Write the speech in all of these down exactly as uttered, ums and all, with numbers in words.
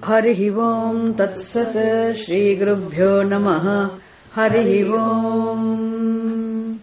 Harihi Om Tat Sat Shri Gurubhyo Namaha Harihi Om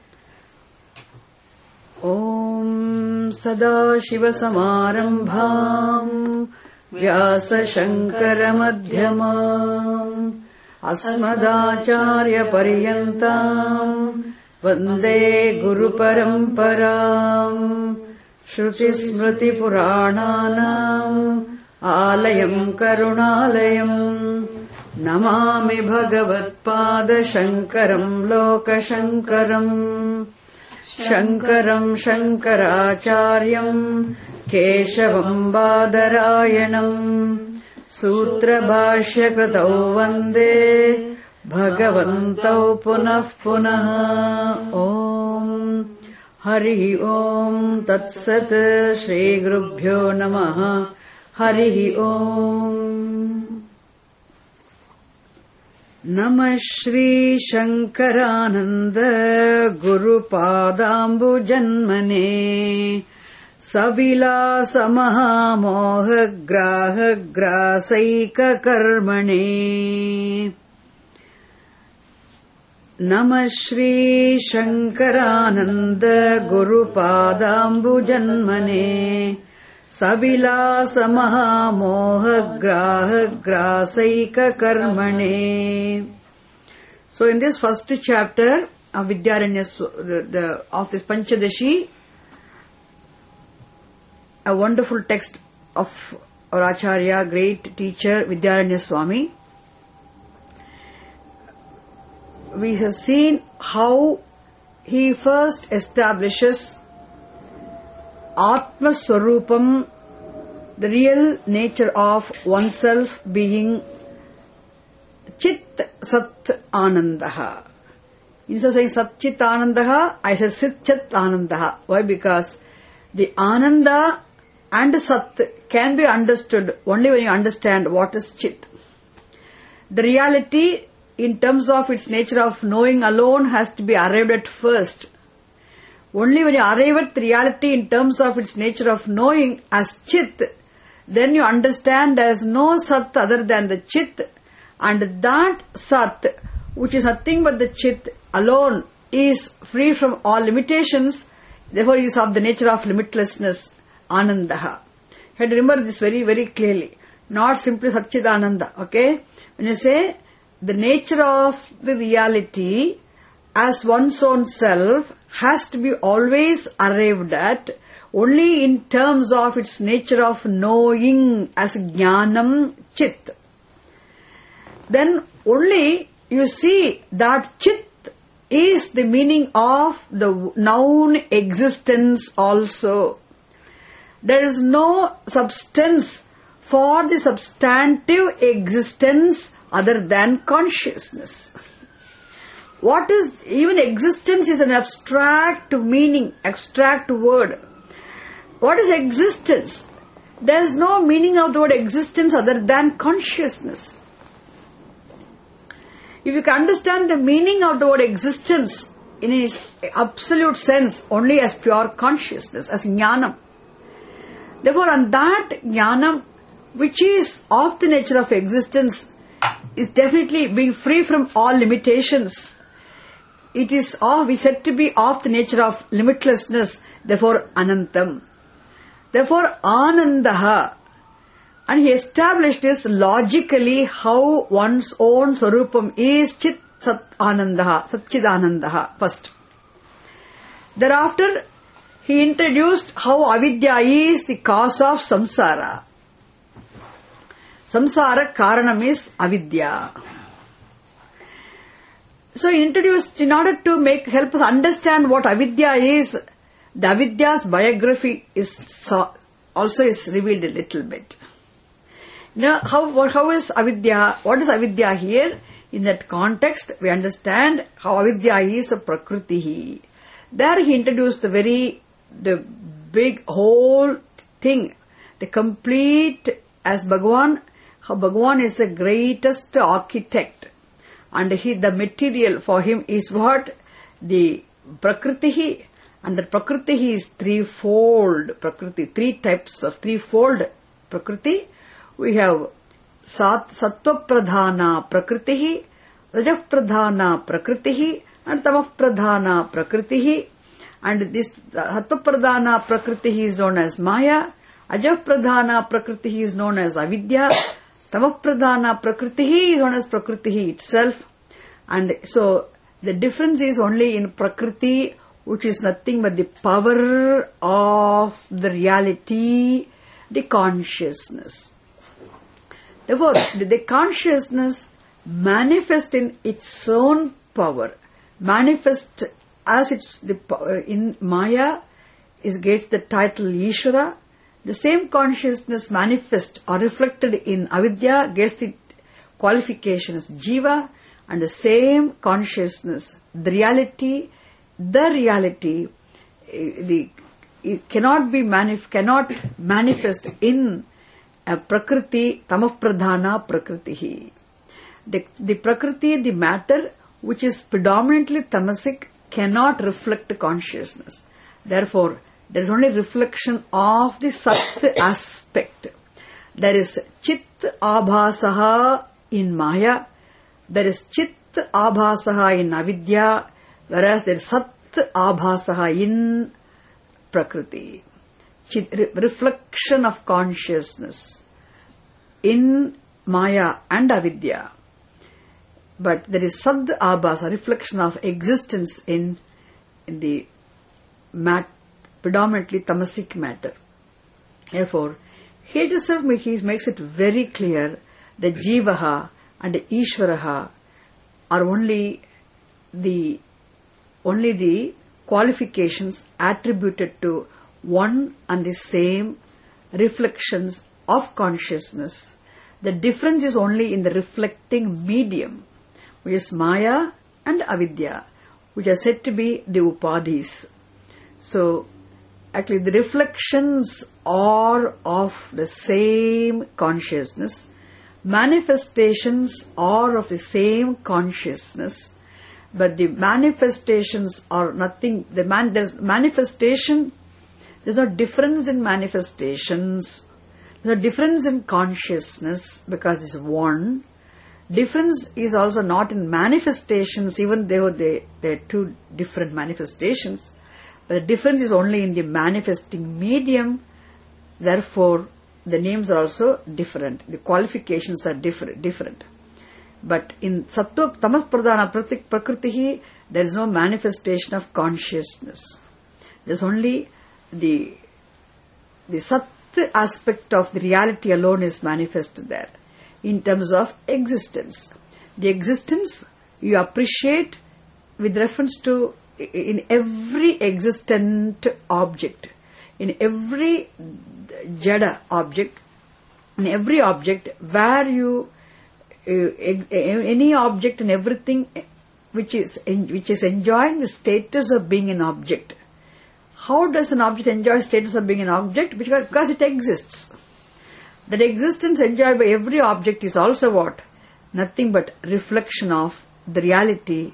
Om Sada Shiva Samarambham Vyasa Shankara Madhyamam Asmadacharya Paryantam Vande Guru Paramparam Shruti Smriti Purananam Alayam Karunalayam Namami Bhagavat Pada Shankaram Loka Shankaram Shankaram Shankaracharyam Keshavam Badarayanam Sutra Bhashya Kratau Vande Bhagavantau Punah Punah Om Harihi Om Tat Sat Shri Gurubhyo Namaha Harihi Om Namah Shri Shankarananda Guru Padambu Janmane Savilasa Mahamoha Graha Grasaika Karmane Namah Shri Shankarananda Guru Padambu Janmane Savilasa Mahamoha Graha Grasaika Karmane. So in this first chapter of Vidyaranya, the, the, of this Panchadashi, a wonderful text of our Acharya, great teacher Vidyaranya Swami. We have seen how he first establishes Atma Swarupam, the real nature of oneself being Chit Sat Anandaha. Instead of saying Sat Chit Anandaha, I said Sit Chit Anandaha. Why? Because the Ananda and Sat can be understood only when you understand what is Chit. The reality in terms of its nature of knowing alone has to be arrived at first. Only when you arrive at the reality in terms of its nature of knowing as Chit, then you understand there is no Sat other than the Chit, and that Sat, which is nothing but the Chit alone, is free from all limitations, therefore is of the nature of limitlessness, Anandaha. You have to remember this very, very clearly. Not simply Satchidananda, okay? When you say the nature of the reality as one's own self has to be always arrived at only in terms of its nature of knowing as Jnanam Chit. Then only you see that Chit is the meaning of the noun existence also. There is no substance for the substantive existence other than consciousness. What is, even existence is an abstract meaning, abstract word. What is existence? There is no meaning of the word existence other than consciousness. If you can understand the meaning of the word existence in its absolute sense only as pure consciousness, as jnanam. Therefore, on that jnanam, which is of the nature of existence, is definitely being free from all limitations. It is all we said to be of the nature of limitlessness, therefore Anantam. Therefore Anandaha. And he established this logically how one's own Swarupam is Chit Sat Anandaha, Satchidanandaha first. Thereafter, he introduced how avidya is the cause of samsara. Samsara karanam is avidya. So he introduced, in order to make help us understand what avidya is, the avidya's biography is also is revealed a little bit. Now, how how is avidya? What is avidya here? In that context, we understand how avidya is a prakriti. There he introduced the very the big whole thing, the complete, as Bhagavan, how Bhagavan is the greatest architect, and he the material for him is what? The prakriti, and the prakriti is threefold prakriti, three types of threefold prakriti. We have sat, sattva pradhana prakritihi, rajah pradhana prakritihi, and tamah pradhana prakritihi. And this sattva pradhana prakritihi is known as Maya, ajah pradhana prakritihi is known as avidya, tamah pradhana prakritihi is known as prakritihi itself. And so the difference is only in prakriti, which is nothing but the power of the reality, the consciousness. Therefore, the consciousness manifests in its own power, manifest as it's the, in Maya, is gets the title Ishvara. The same consciousness manifest or reflected in Avidya gets the qualifications Jiva, and the same consciousness, the reality, the reality, the it cannot be manif- cannot manifest in a Prakriti, Tamah Pradhana Prakritihi. The, the Prakriti, the matter, which is predominantly tamasic, cannot reflect consciousness. Therefore, there is only reflection of the Sat aspect. There is Chit Abhasaha in Maya, there is Chit Abhasaha in Avidya, whereas there is Sat Abhasaha in Prakriti. Chit, re- reflection of consciousness in Maya and Avidya. But there is Sad Abhasa, reflection of existence in, in the mat, predominantly tamasic matter. Therefore, he itself he makes it very clear that Jivaha and Ishvaraha are only the only the qualifications attributed to one and the same reflections of consciousness. The difference is only in the reflecting medium, which is Maya and Avidya, which are said to be the Upadhis. So, actually the reflections are of the same consciousness, manifestations are of the same consciousness, but the manifestations are nothing, the man, there's manifestation, there's no difference in manifestations, there's no difference in consciousness because it's one. Difference is also not in manifestations, even though they, they're two different manifestations. But the difference is only in the manifesting medium. Therefore, the names are also different. The qualifications are different. different. But in Sattva Tamas Pradhana Prakritihi, there is no manifestation of consciousness. There is only the, the Sat aspect of the reality alone is manifested there. In terms of existence. The existence you appreciate with reference to in every existent object, in every jada object, in every object where you, uh, any object and everything which is which is enjoying the status of being an object. How does an object enjoy status of being an object? Because, because it exists. That existence enjoyed by every object is also what? Nothing but reflection of the reality.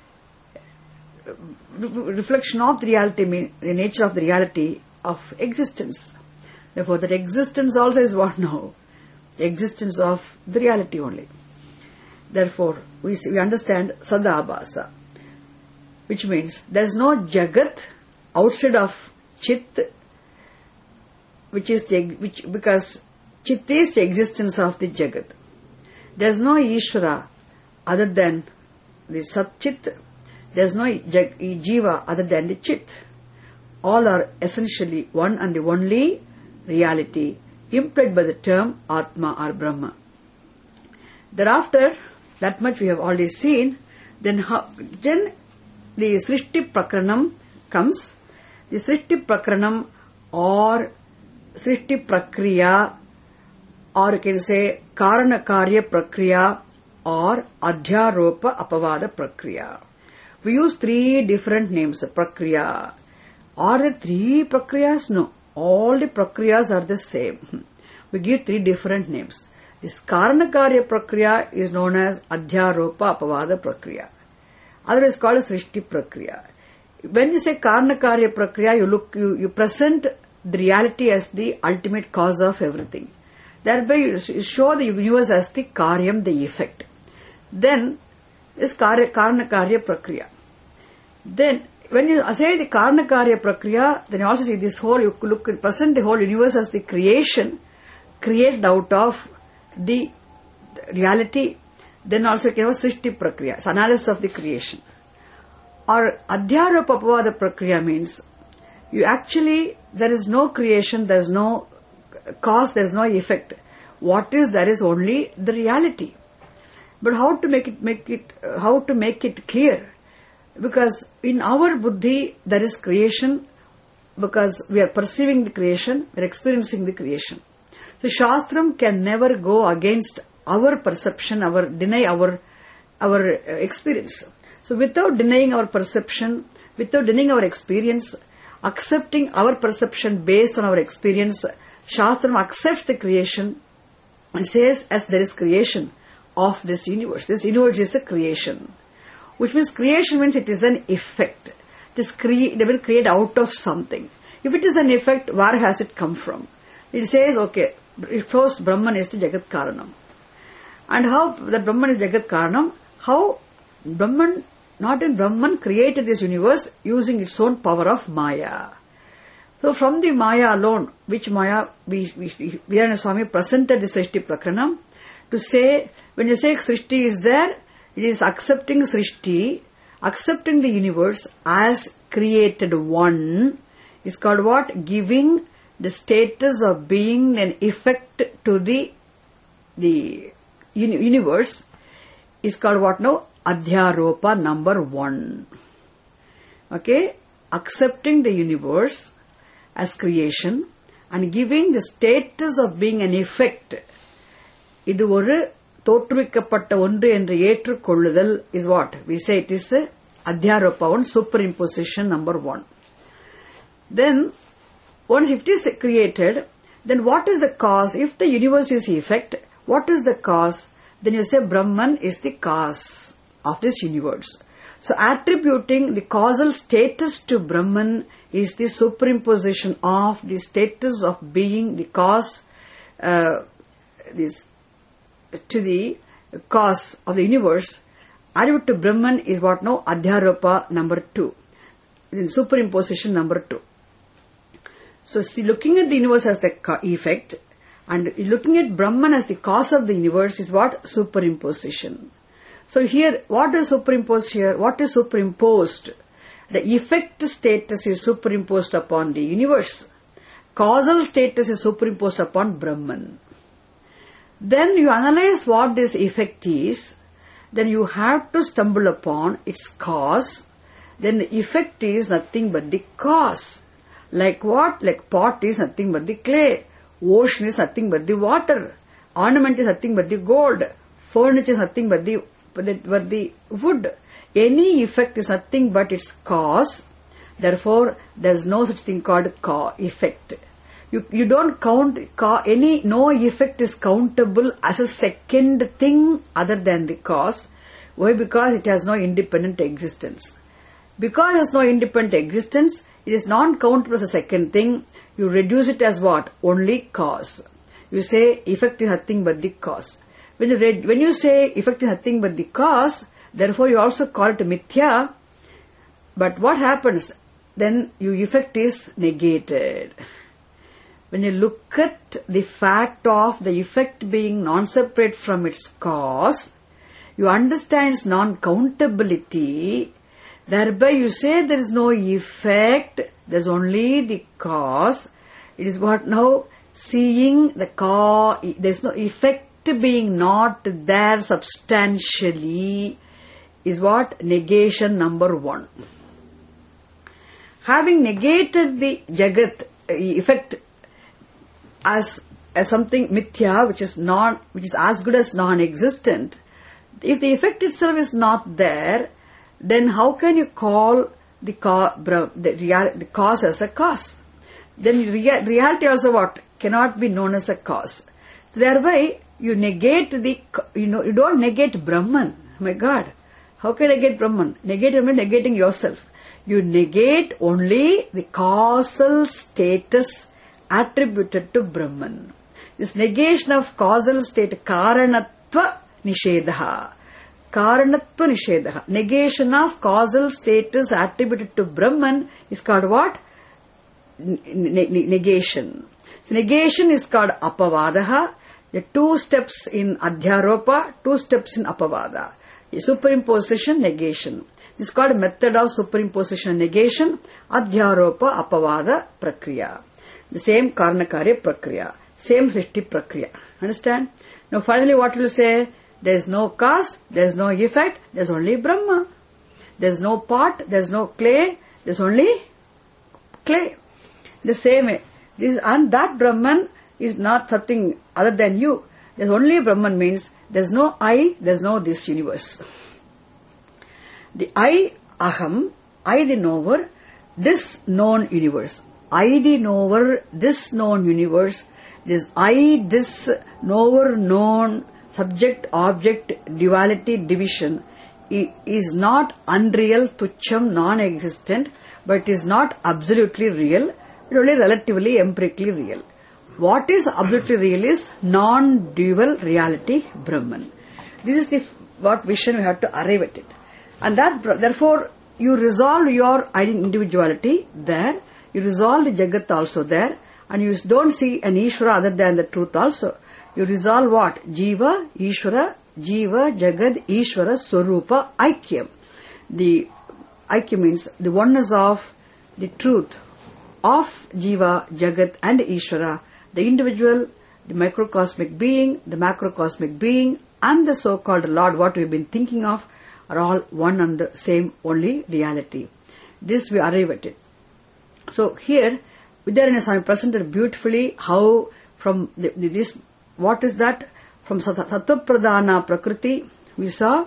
Reflection of the reality means the nature of the reality of existence. Therefore, that existence also is what now? The existence of the reality only. Therefore, we see, we understand Sadabhasa, which means there is no Jagat outside of Chit, which is the, which because Chit is the existence of the Jagat. There is no Ishvara other than the Sat-Chit. There is no jag, Jiva other than the Chit. All are essentially one and the only reality implied by the term Atma or Brahma. Thereafter, that much we have already seen, then, how, then the Srishti Prakranam comes. The Srishti Prakranam or Srishti Prakriya, or you can say Karana Karya Prakriya or Adhyaropa Apavada Prakriya. We use three different names, Prakriya. Are there three Prakriyas? No. All the Prakriyas are the same. We give three different names. This Karana Karya Prakriya is known as Adhyaropa Apavada Prakriya. Otherwise called as Srishti Prakriya. When you say Karana Karya Prakriya, you look, you, you present the reality as the ultimate cause of everything. Thereby you show the universe as the karyam, the effect. Then, this karya, karna karya prakriya. Then, when you say the karna karya prakriya, then you also see this whole, you look, present the whole universe as the creation, created out of the reality. Then also you can have srishti prakriya, it's analysis of the creation. Or adhyaropa apavada prakriya means, you actually, there is no creation, there is no cause, there is no effect. What is there is only the reality. But how to make it, make it, uh, how to make it clear? Because in our buddhi, there is creation, because we are perceiving the creation, we are experiencing the creation. So Shastram can never go against our perception, our, deny our, our uh, experience. So without denying our perception, without denying our experience, accepting our perception based on our experience, Shastram accepts the creation and says, as there is creation of this universe. This universe is a creation. Which means creation means it is an effect. It is cre- they will create out of something. If it is an effect, where has it come from? It says, okay, first Brahman is the Jagat Karanam. And how the Brahman is Jagat Karanam? How Brahman, not in Brahman, created this universe using its own power of Maya. So from the Maya alone, which Maya, we, we, Vidyadhara Swami presented the Srishti Prakranam, to say, when you say Srishti is there, it is accepting Srishti, accepting the universe as created one, is called what? Giving the status of being an effect to the, the universe, is called what now? Adhyaropa number one. Okay? Accepting the universe as creation and giving the status of being an effect. இது ஒரு தோற்றுவிக்கப்பட்ட ஒன்று என்று ஏற்றுக்கொள்ளுதல் is what? We say it is Adhyaropa one, superimposition number one. Then, once if it is created, then what is the cause? If the universe is effect, what is the cause? Then you say Brahman is the cause of this universe. So attributing the causal status to Brahman is the superimposition of the status of being the cause, uh, this, to the cause of the universe. Attribute to Brahman is what now? Adhyaropa number two. Then superimposition number two. So see, looking at the universe as the effect, and looking at Brahman as the cause of the universe is what? Superimposition. So here, what is superimposed here? What is superimposed? The effect status is superimposed upon the universe. Causal status is superimposed upon Brahman. Then you analyze what this effect is, then you have to stumble upon its cause. Then the effect is nothing but the cause. Like what? Like pot is nothing but the clay. Ocean is nothing but the water. Ornament is nothing but the gold. Furniture is nothing but the, but the wood. Any effect is nothing but its cause. Therefore, there is no such thing called ca- effect. You, you don't count ca- any, no effect is countable as a second thing other than the cause. Why? Because it has no independent existence. Because it has no independent existence, it is non-countable as a second thing. You reduce it as what? Only cause. You say effect is nothing but the cause. When you, read, when you say effect is nothing but the cause, therefore you also call it mithya. But what happens? Then your effect is negated. When you look at the fact of the effect being non-separate from its cause, you understand its non-countability. Thereby you say there is no effect, there is only the cause. It is what now? Seeing the cause, there is no effect being not there substantially is what? Negation number one. Having negated the Jagat effect as, as something mithya, which is non, which is as good as non-existent, if the effect itself is not there, then how can you call the, ca- the, real, the cause as a cause? Then rea- reality also what? Cannot be known as a cause. So thereby, you negate the, you know, you don't negate Brahman. Oh my God, how can I negate Brahman? Negate means negating yourself. You negate only the causal status attributed to Brahman. The This negation of causal state, karanatva nishedha. Karanatva nishedha. Negation of causal status attributed to Brahman is called what? Negation. So negation is called apavadaha. The two steps in adhyaropa, two steps in apavada. Superimposition, negation. This is called method of superimposition negation, adhyaropa apavada prakriya. The same karnakarya prakriya, same srishti prakriya. Understand? Now finally what will say? There is no cause, there is no effect, there is only Brahma. There is no pot, there is no clay, there is only clay. The same way. This and that Brahman is not something other than you. There is only Brahman means there is no I, there is no this universe. The I, aham, I the knower, this known universe. I the knower, this known universe. This I, this knower, known, subject, object, duality, division is not unreal, tucham, non-existent, but is not absolutely real, but only relatively, empirically real. What is absolutely real is non-dual reality, Brahman. This is the what vision we have to arrive at it. And that, therefore, you resolve your individuality there, you resolve the Jagat also there, and you don't see an Ishvara other than the truth also. You resolve what? Jiva, Ishvara, Jiva, Jagat, Ishvara, Swarupa, Aikyam. The Aikyam means the oneness of the truth of Jiva, Jagat and Ishvara, the individual, the microcosmic being, the macrocosmic being, and the so-called Lord, what we've been thinking of, are all one and the same only reality. This we arrive at it. So here, Vidyaranya Swami presented beautifully how from the, the, this, what is that? From Sattva Pradhana Prakriti, we saw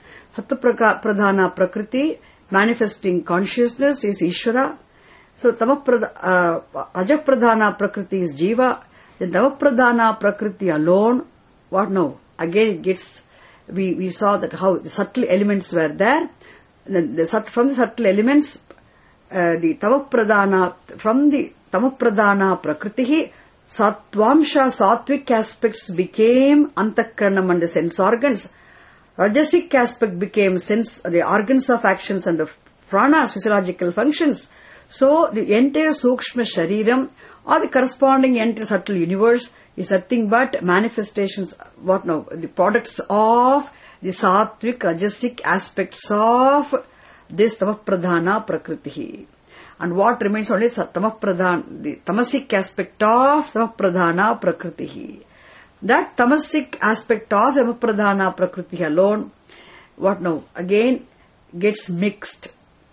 Sattva Pradhana Prakriti, manifesting consciousness is Ishvara. So Tamapradhana, uh, Rajapradhana Prakriti is Jiva. Then Tamapradhana Prakriti alone, what now? Again it gets, we, we saw that how the subtle elements were there. Then the, from the subtle elements, uh, the Tamapradhana, from the Tamapradhana Prakriti, Sattvamsha, sattvic aspects became Antakaranam and the sense organs. Rajasic aspect became sense, the organs of actions and the pranas, physiological functions. So the entire Sukshma Shariram or the corresponding entire subtle universe is nothing but manifestations, what now, the products of the sattvic, rajasic aspects of this Tamapradhana Prakriti. And what remains only is Tamapradhana, the tamasic aspect of Tamapradhana Prakriti. That tamasic aspect of Tamapradhana Prakriti alone, what now, again gets mixed.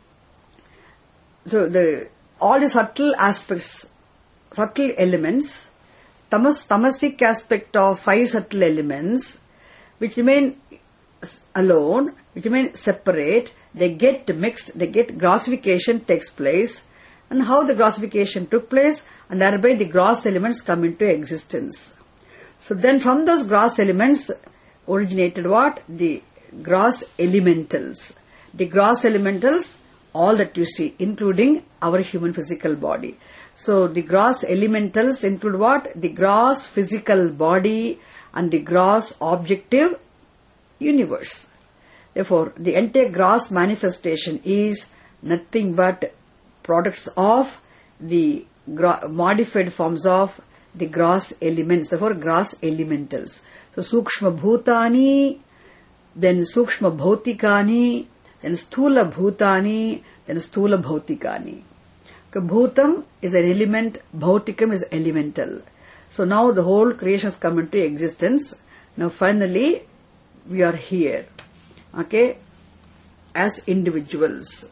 So the all the subtle aspects, subtle elements, tamas, tamasic aspect of five subtle elements, which remain alone, which remain separate, they get mixed, they get grossification takes place, and how the grossification took place, and thereby the gross elements come into existence. So then from those gross elements originated what? The gross elementals. The gross elementals, all that you see, including our human physical body. So the gross elementals include what? The gross physical body and the gross objective universe. Therefore, the entire gross manifestation is nothing but products of the modified forms of the gross elements, therefore gross elementals. So Sukshma Bhutani, then Sukshma Bhautikani, then Sthula Bhutani, then Sthula Bhautikani. Bhutam is an element, Bhautikam is elemental. So now the whole creation has come into existence. Now finally, we are here, okay, as individuals.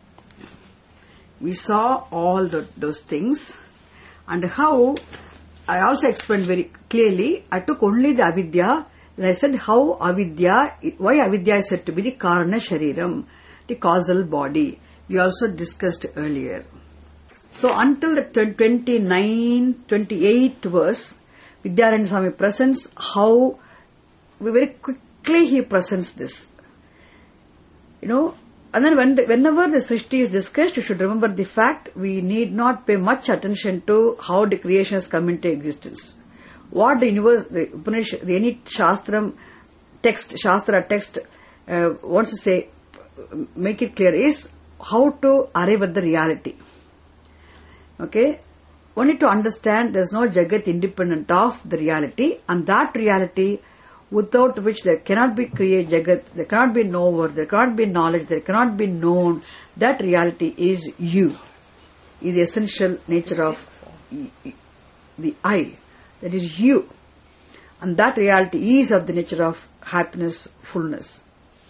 We saw all the, those things, and how, I also explained very clearly, I took only the avidya, and I said how avidya, why avidya is said to be the karana shariram, the causal body. We also discussed earlier. So until the twenty-nine, twenty-eighth verse, Vidyaranya Swami presents how, very quickly he presents this. You know, and then when the, whenever the Srishti is discussed, you should remember the fact we need not pay much attention to how the creation has come into existence. what the universe, the Upanishad, the any Shastram text, Shastra text uh, wants to say, make it clear, is how to arrive at the reality. Okay? Only to understand there is no Jagat independent of the reality, and that reality without which there cannot be create Jagat, there cannot be knower, there cannot be knowledge, there cannot be known. That reality is you, is the essential nature of the I. That is you. And that reality is of the nature of happiness, fullness.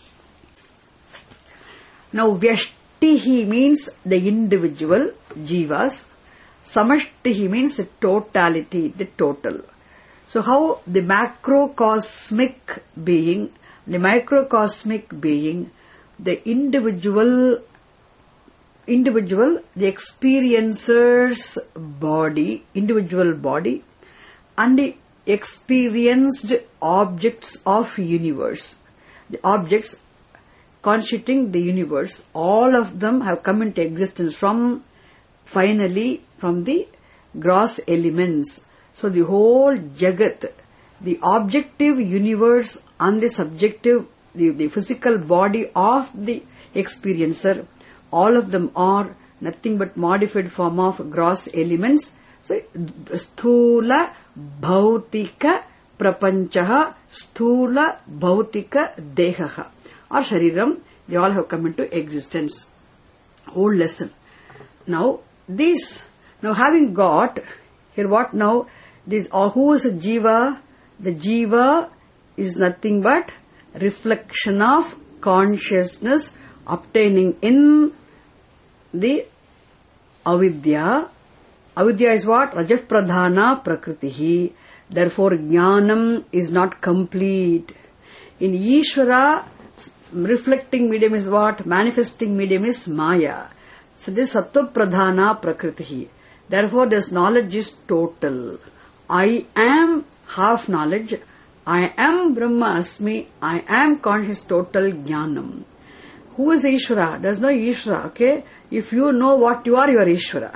Now, Vyashtihi means the individual, Jivas. Samashtihi means the totality, the total. So how the macrocosmic being, the microcosmic being, the individual, individual, the experiencer's body, individual body, and the experienced objects of universe, the objects constituting the universe, all of them have come into existence from, finally, from the gross elements. So the whole Jagat, the objective universe and the subjective, the, the physical body of the experiencer, all of them are nothing but modified form of gross elements. So, sthula bhautika prapanchaha, sthula bhautika dehaha, or shariram, they all have come into existence. Old lesson. Now, this, now having got, here what now, this, or who is a jiva? The jiva is nothing but reflection of consciousness obtaining in the avidya. Avidya is what? Rajah pradhana prakritihi. Therefore, jnanam is not complete. In Ishvara, reflecting medium is what? Manifesting medium is maya. So this sattva pradhana prakritihi. Therefore, this knowledge is total. I am half knowledge. I am Brahma Asmi. I am conscious total jnanam. Who is Ishvara? There is no Ishvara, okay? If you know what you are, you are Ishvara.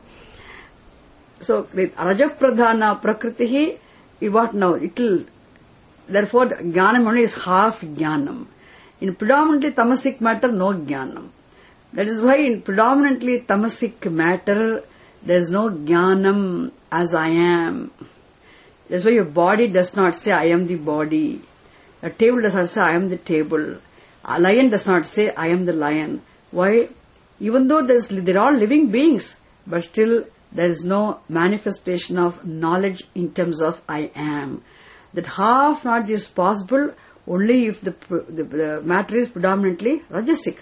So, with Rajah Pradhana Prakritihi, what now? It will, therefore, jnanam only is half jnanam. In predominantly tamasic matter, no jnanam. That is why in predominantly tamasic matter, there is no jnanam as I am. That's why your body does not say I am the body. A table does not say I am the table. A lion does not say I am the lion. Why? Even though there's, they're all living beings, but still there is no manifestation of knowledge in terms of I am. That half knowledge is possible only if the, the, the matter is predominantly rajasic.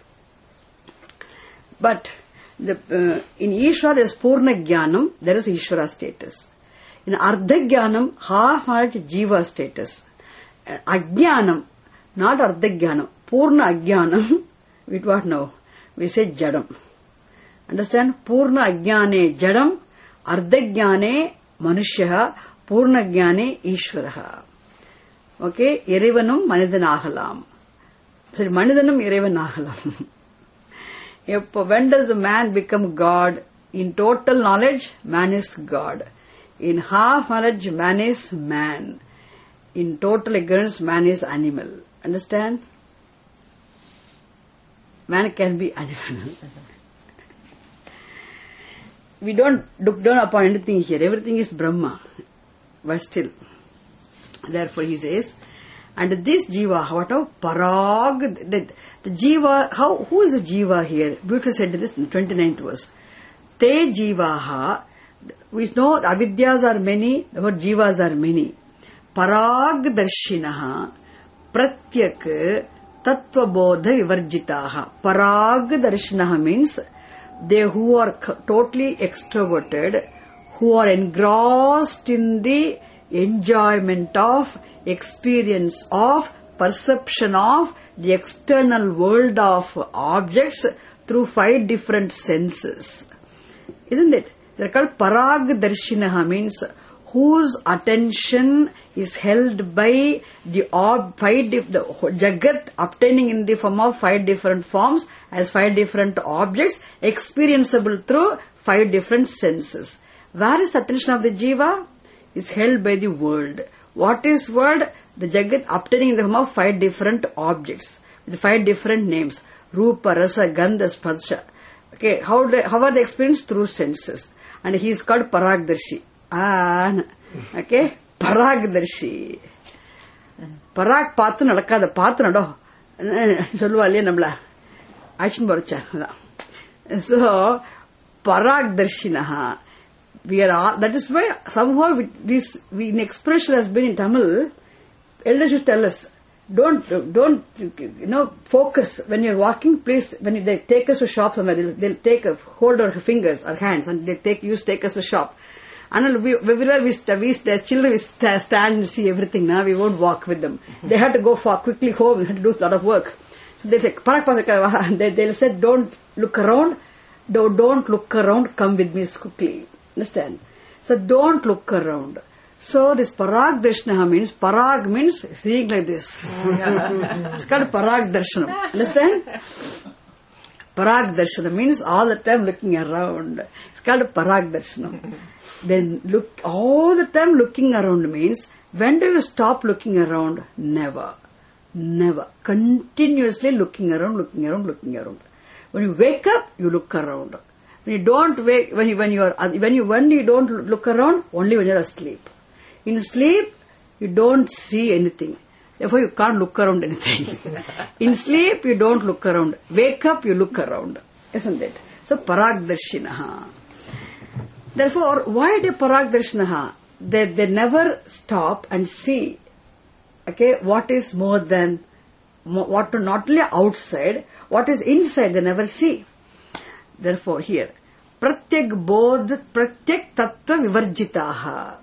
But the, uh, in Ishvara there is Purna Jnanam, there is Ishvara status. In Ardha Jnanam, half knowledge Jiva status. Uh, Ajnanam, not Ardha Jnanam, Purna Ajnanam, with what now? We say Jadam. Understand? Purna Ajnane Jadam, Ardha Jnane Manushyaha, Purna Jnane Ishvaraha. Okay? Irevanum Manidanagalam. So, Manidanam Irevanagalam. When does the man become God? In total knowledge, man is God. In half knowledge, man is man. In total ignorance, man is animal. Understand? Man can be animal. We don't look down upon anything here. Everything is Brahma. But still. Therefore he says, and this jiva, what of parag, the, the jiva, how, who is the jiva here? Beautifully said this in twenty-ninth verse. Te jivaha, we know avidyas are many, the word jivas are many. Parag darshinaha, pratyak, tattva bodha vivarjitaha. Parag darshinaha means they who are totally extroverted, who are engrossed in the enjoyment of, experience of, perception of the external world of objects through five different senses. Isn't it? They are called Parag Darshinaha, means whose attention is held by the ob, five dif, the Jagat obtaining in the form of five different forms as five different objects experienceable through five different senses. Where is the attention of the jiva? is held by the world. What is world? The Jagat obtaining in the form of five different objects with five different names. Rupa, Rasa, Gandha, Sparsha. Okay, how, the, how are they experienced? Through senses. And he is called Paragdarshi. Ah, okay, Paragdarshi. Parag பார்த்து நடக்காத பார்த்து நடோ சொல்லுவா இல்லையா நம்மள action பறிச்சா so Paragdarshinaha. We are all, that is why somehow we, this we, in expression has been in Tamil. Elders should tell us, don't don't you know focus when you're walking. Please, when they take us to shop somewhere, they'll, they'll take a hold our fingers, our hands, and they take you take us to shop. And we, everywhere we, we as children we stand and see everything. Now we won't walk with them. They had to go far quickly home. They had to do a lot of work. So they say, parak parak. They they'll say, don't look around. Don't don't look around. Come with me quickly. Understand? So don't look around. So this Parag Darshana means, Parag means seeing like this. It's called Parag Darshanam. Understand? Parag Darshana means all the time looking around. It's called Parag Darshanam. Then look, all the time looking around means, when do you stop looking around? Never. Never. Continuously looking around, looking around, looking around. When you wake up, you look around. When you don't wake, when you, when you are, when you, when you don't look around, only when you are asleep. In sleep, you don't see anything. Therefore, you can't look around anything. In sleep, you don't look around. Wake up, you look around. Isn't it? So, Paragdarshinaha. Therefore, why the Paragdarshinaha? They, they never stop and see, okay, what is more than, what to not only outside, what is inside, they never see. Therefore, here, Pratyak Bodh, Pratyak Tattva Vivarjitaha.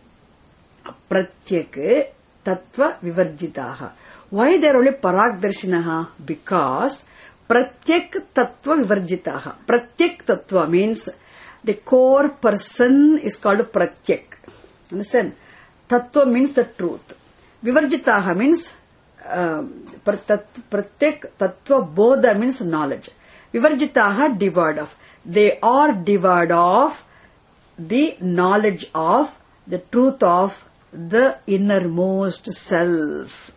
Pratyak Tattva Vivarjitaha. Why they are only Paragdarshinaha? Because Pratyak Tattva Vivarjitaha. Pratyak Tattva means the core person is called Pratyak. Understand? Tattva means the truth. Vivarjitaha means um, Pratyak Tattva Bodha means knowledge. Vivarjitaha devoid of. They are devoid of the knowledge of the truth of the innermost self.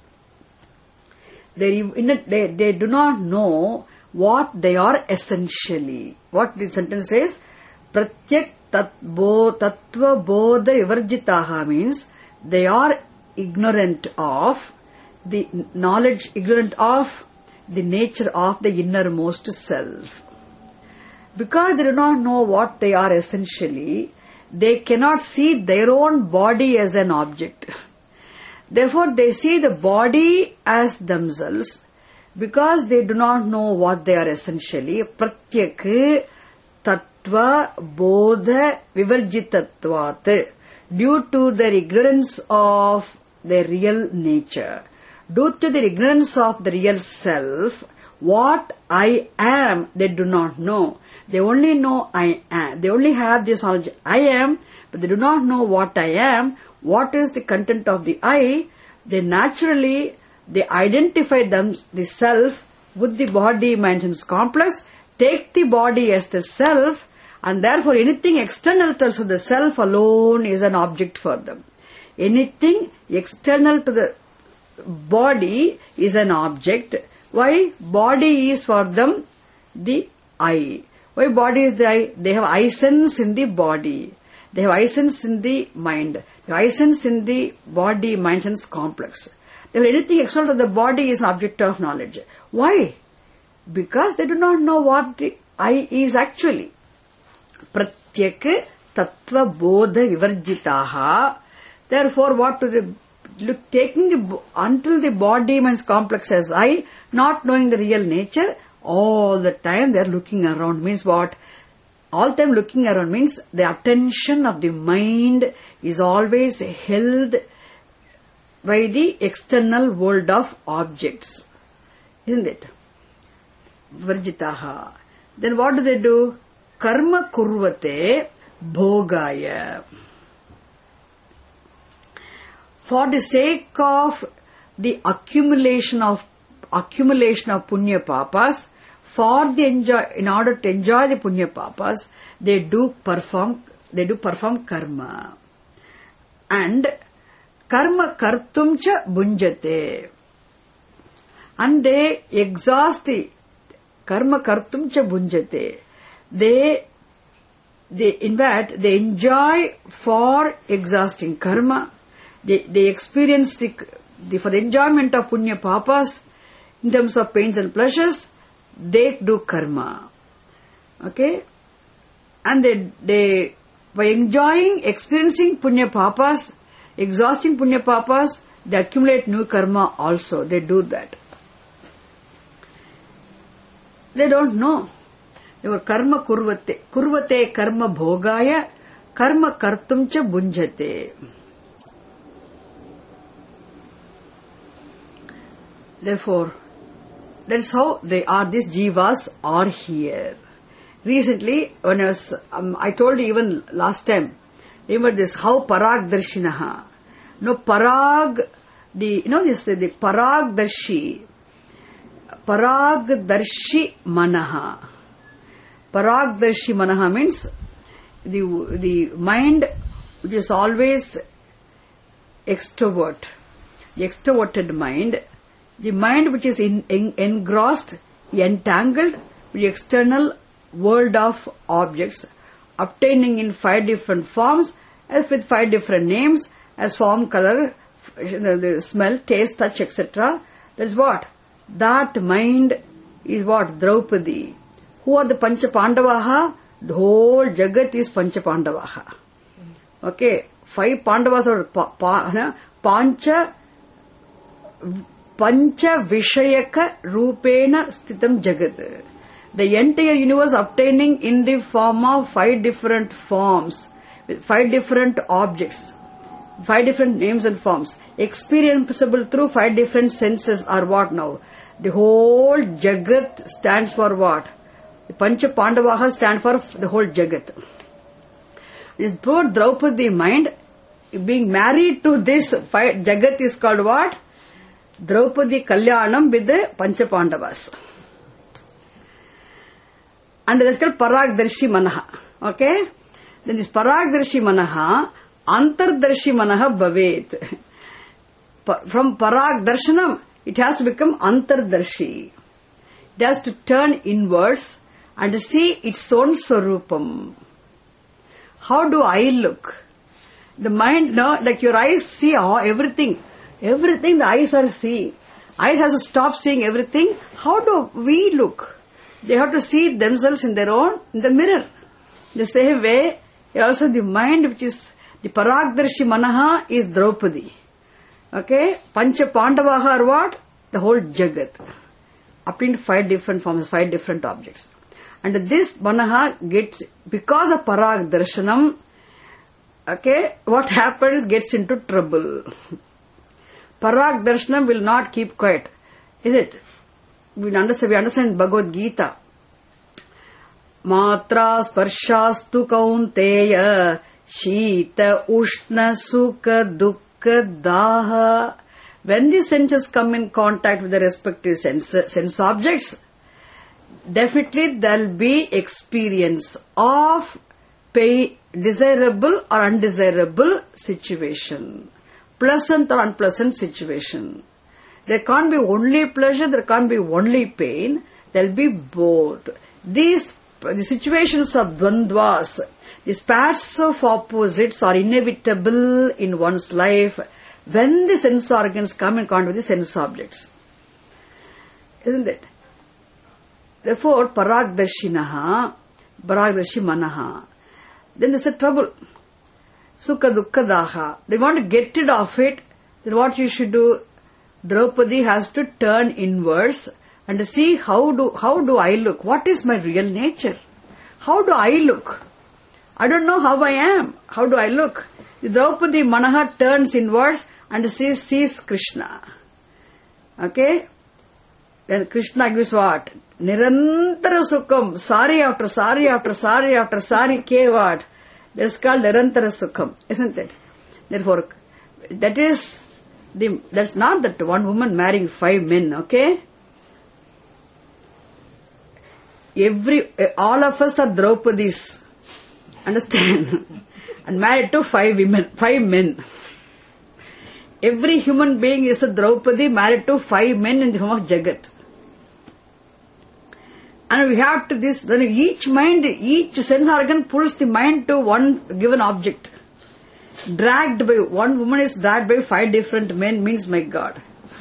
They, they, they do not know what they are essentially. What the sentence says? Pratyak Tattva Bodha Vivarjitaha means they are ignorant of the knowledge, ignorant of the nature of the innermost self. Because they do not know what they are essentially, they cannot see their own body as an object. Therefore, they see the body as themselves because they do not know what they are essentially. Pratyak Tattva Bodha Vivarjitatvat. Due to their ignorance of their real nature, due to their ignorance of the real self, what I am, they do not know. They only know I am. They only have this knowledge, I am, but they do not know what I am. What is the content of the I? They naturally, they identify them, the self, with the body, mind, and complex, take the body as the self, and therefore anything external to the self alone is an object for them. Anything external to the body is an object. Why? Body is for them the I. Why body is the I? They have I sense in the body. They have I sense in the mind. They have I sense in the body, mind, sense complex. Therefore, anything external to the body is an object of knowledge. Why? Because they do not know what the I is actually. Pratyak Tattva Bodha Vivarjitaha. Therefore, what to the look, taking the until the body, mind, complex as I, not knowing the real nature. All the time they are looking around means what? All the time looking around means the attention of the mind is always held by the external world of objects. Isn't it? Varjitaha. Then what do they do? Karma kurvate bhogaya. For the sake of the accumulation of accumulation of punya papas, for the enjoy, in order to enjoy the punya papas, they do perform, they do perform karma. and karma kartum cha bhunjate. And they exhaust the karma kartum cha bhunjate. They, they, in fact, they enjoy for exhausting karma. They, they experience the, the, for the enjoyment of punya papas, in terms of pains and pleasures, they do karma. Okay? And they, they, by enjoying, experiencing punya papas, exhausting punya papas, they accumulate new karma also. They do that. They don't know. They were karma kurvate. Kurvate karma bhogaya, karma kartum cha bhunjate. Therefore, that's how they are, these jivas are here. Recently, when I was, um, I told you even last time, remember this, how parag darshinaha. No, parag, the, you know this, the, the parag darshi, parag darshi manaha. Parag darshi manaha means the, the mind which is always extrovert, the extroverted mind, the mind which is in, in, engrossed, entangled with the external world of objects, obtaining in five different forms, as with five different names, as form, color, the smell, taste, touch, et cetera. That's what? That mind is what? Draupadi. Who are the Pancha Pandavaha? The whole Jagat is Pancha Pandavaha. Okay, five Pandavas are pa, pa, Pancha Pancha Vishayaka Rupena Sthitam Jagat. The entire universe obtaining in the form of five different forms, with five different objects, five different names and forms, experienceable through five different senses are what now? The whole Jagat stands for what? The Pancha Pandavaha stand for the whole Jagat. This poor Draupadi mind, being married to this five, Jagat is called what? Draupadi Kalyanam with the Pancha Pandavas. And that's called Paragdarshi Manaha. Okay? Then this Paragdarshi Manaha, Antardarshi Manaha Bhavet. From Paragdarshanam, it has to become Antardarshi. It has to turn inwards and see its own Swarupam. How do I look? The mind, no, like your eyes see all, everything. Everything the eyes are seeing. Eyes have to stop seeing everything. How do we look? They have to see themselves in their own, in the mirror. The same way, also the mind which is, the Paragdarshi Manaha is Draupadi. Okay? Pancha Pandavaha are what? The whole Jagat. Up in five different forms, five different objects. And this Manaha gets, because of Paragdarshanam, okay, what happens gets into trouble. Paragdarshanam will not keep quiet. Is it? We understand, we understand Bhagavad Gita. Matra sparshastu kaunteya shita ushna sukha dukkha daha. When the senses come in contact with the respective sense, sense objects, definitely there will be experience of pain, desirable or undesirable situation, pleasant or unpleasant situation. There can't be only pleasure, there can't be only pain, there will be both. These the situations of dvandvas, these pairs of opposites are inevitable in one's life when the sense organs come in contact with the sense objects. Isn't it? Therefore, paragdarshinaha, paragdarshi manaha. Then there's a trouble. Sukha dukkha daha. They want to get rid of it. Then what you should do? Draupadi has to turn inwards and see how do how do I look? What is my real nature? How do I look? I don't know how I am. How do I look? The Draupadi Manaha turns inwards and sees, sees Krishna. Okay? Then Krishna gives what? Nirantara Sukham. Sari after sari after sari after sari ke what? That's called Nirantara Sukham. Isn't it? Therefore, that is the, that's not that one woman marrying five men, okay? Every, all of us are Draupadis. Understand? and married to five women, five men. Every human being is a Draupadi married to five men in the form of Jagat. And we have to this, then each mind, each sense organ pulls the mind to one given object. Dragged by, one woman is dragged by five different men means, my God.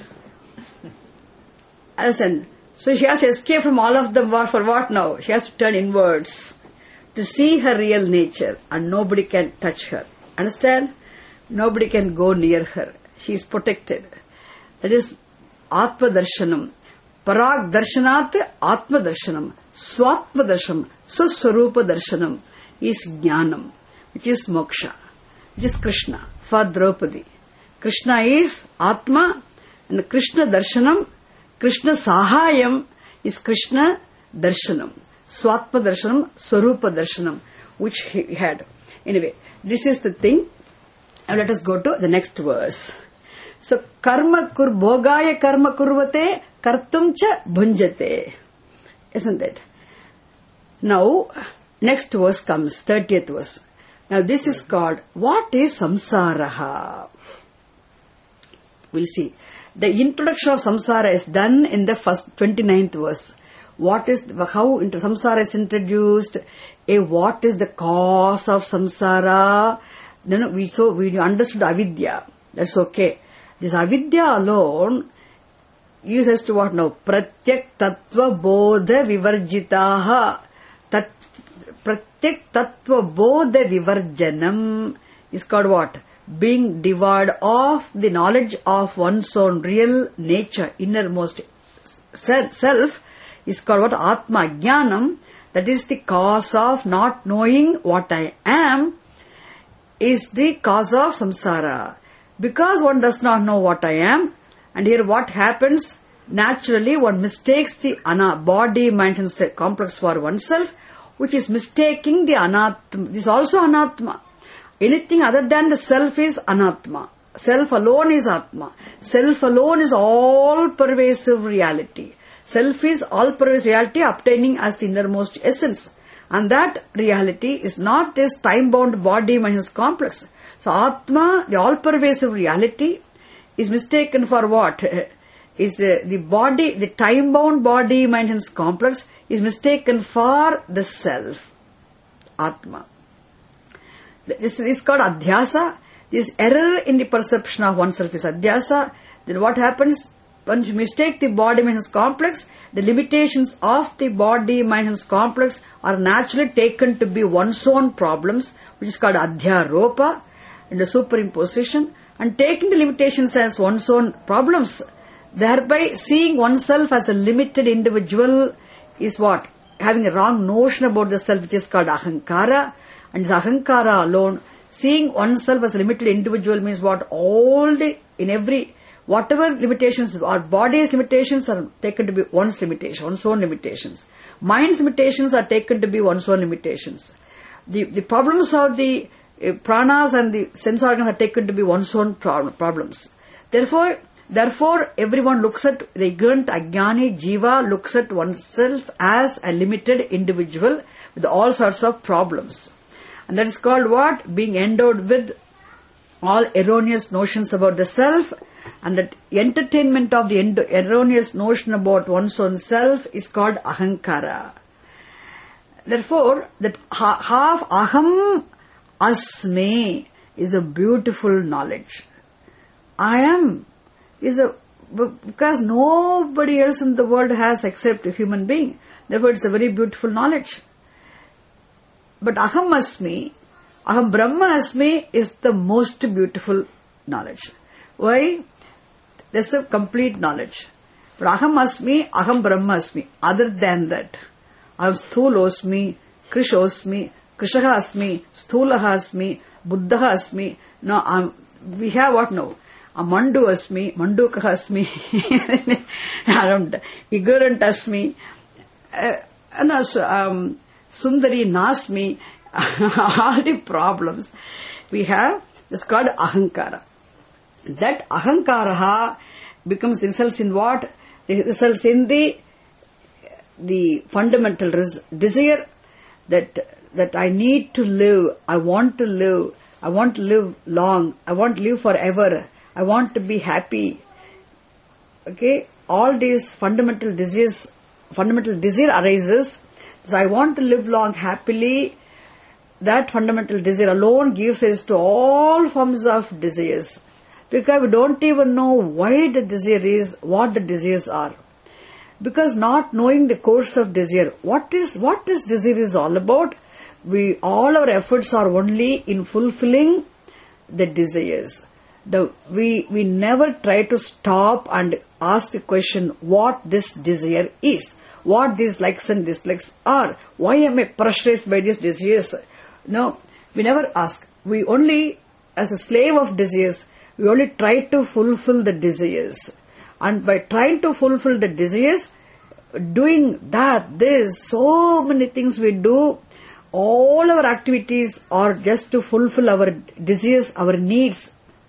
Listen, so she has to escape from all of them. For what now? She has to turn inwards to see her real nature, and nobody can touch her. Understand? Nobody can go near her. She is protected. That is Atma Darshanam. Parag Darshanat Atma Darshanam. Swatma Darshanam. Swaswarupa Darshanam is Jnanam, which is Moksha, which is Krishna for Draupadi. Krishna is Atma, and Krishna Darshanam, Krishna Sahayam is Krishna Darshanam. Swatma Darshanam, Swarupa Darshanam, which he had. Anyway, this is the thing. Now let us go to the next verse. So, karma kur bhogaya karma kurvate kartum cha bhunjate. Isn't it? Now, next verse comes, thirtieth verse. Now this is called, what is samsaraha? We'll see. The introduction of samsara is done in the first twenty-ninth verse. What is, how into samsara is introduced? A, what is the cause of samsara? Then we, so we understood avidya. That's okay. This avidya alone uses to what now? Pratyak tattva bodha vivarjitaha. Tat, pratyak tattva bodha vivarjanam is called what? Being devoid of the knowledge of one's own real nature, innermost self, is called what? Atma Jnanam. That is the cause of not knowing what I am, is the cause of samsara. Because one does not know what I am, and here what happens? Naturally, one mistakes the ana, body, mind, and complex for oneself, which is mistaking the anatma. This is also anatma. Anything other than the self is anatma. Self alone is atma. Self alone is all-pervasive reality. Self is all-pervasive reality obtaining as the innermost essence. And that reality is not this time-bound body, mind, and complex. So, Atma, the all-pervasive reality, is mistaken for what? Is uh, the body, the time-bound body, mind, and complex, is mistaken for the self, Atma. This is called Adhyasa. This error in the perception of oneself is Adhyasa. Then what happens? When you mistake the body, mind, and complex, the limitations of the body, mind, and complex are naturally taken to be one's own problems, which is called Adhyaropa, and the superimposition, and taking the limitations as one's own problems, thereby seeing oneself as a limited individual is what? Having a wrong notion about the self, which is called Ahankara, and this Ahankara alone, seeing oneself as a limited individual means what? All the, in every, whatever limitations, our body's limitations are taken to be one's limitation, one's own limitations. Mind's limitations are taken to be one's own limitations. The, the problems of the uh, pranas and the sense organs are taken to be one's own pro- problems. Therefore, therefore, everyone looks at, the ignorant ajnani jiva looks at oneself as a limited individual with all sorts of problems. And that is called what? Being endowed with all erroneous notions about the self, and that entertainment of the endo- erroneous notion about one's own self is called ahankara. Therefore, that ha- half aham asmi is a beautiful knowledge. I am is a, because nobody else in the world has except a human being. Therefore, it's a very beautiful knowledge. But aham asmi, aham brahma asmi is the most beautiful knowledge. Why? That's a complete knowledge. But aham asmi, aham brahma asmi. Other than that, aham sthulosmi, krishosmi, krishaha asmi, sthulaha asmi, buddhaha asmi. Now, um, we have what now? Amandu asmi, mandukaha asmi, I don't, ignorant asmi, uh, and also, um, sundari nasmi, all the problems we have, it's called ahankara. That ahankara becomes, results in what? It results in the, the fundamental res- desire that that I need to live, I want to live, I want to live long, I want to live forever, I want to be happy. Okay, all these fundamental desires, fundamental desire arises. So I want to live long happily. That fundamental desire alone gives rise to all forms of desires. Because we don't even know why the desire is, what the desires are. Because not knowing the course of desire, what is what this desire is all about, we all our efforts are only in fulfilling the desires. The, we we never try to stop and ask the question what this desire is, what these likes and dislikes are, why am I pressurized by these desires? No, we never ask. We only, as a slave of desires, we only try to fulfill the desires. And by trying to fulfill the desires, doing that, this, so many things we do, all our activities are just to fulfill our desires, our needs.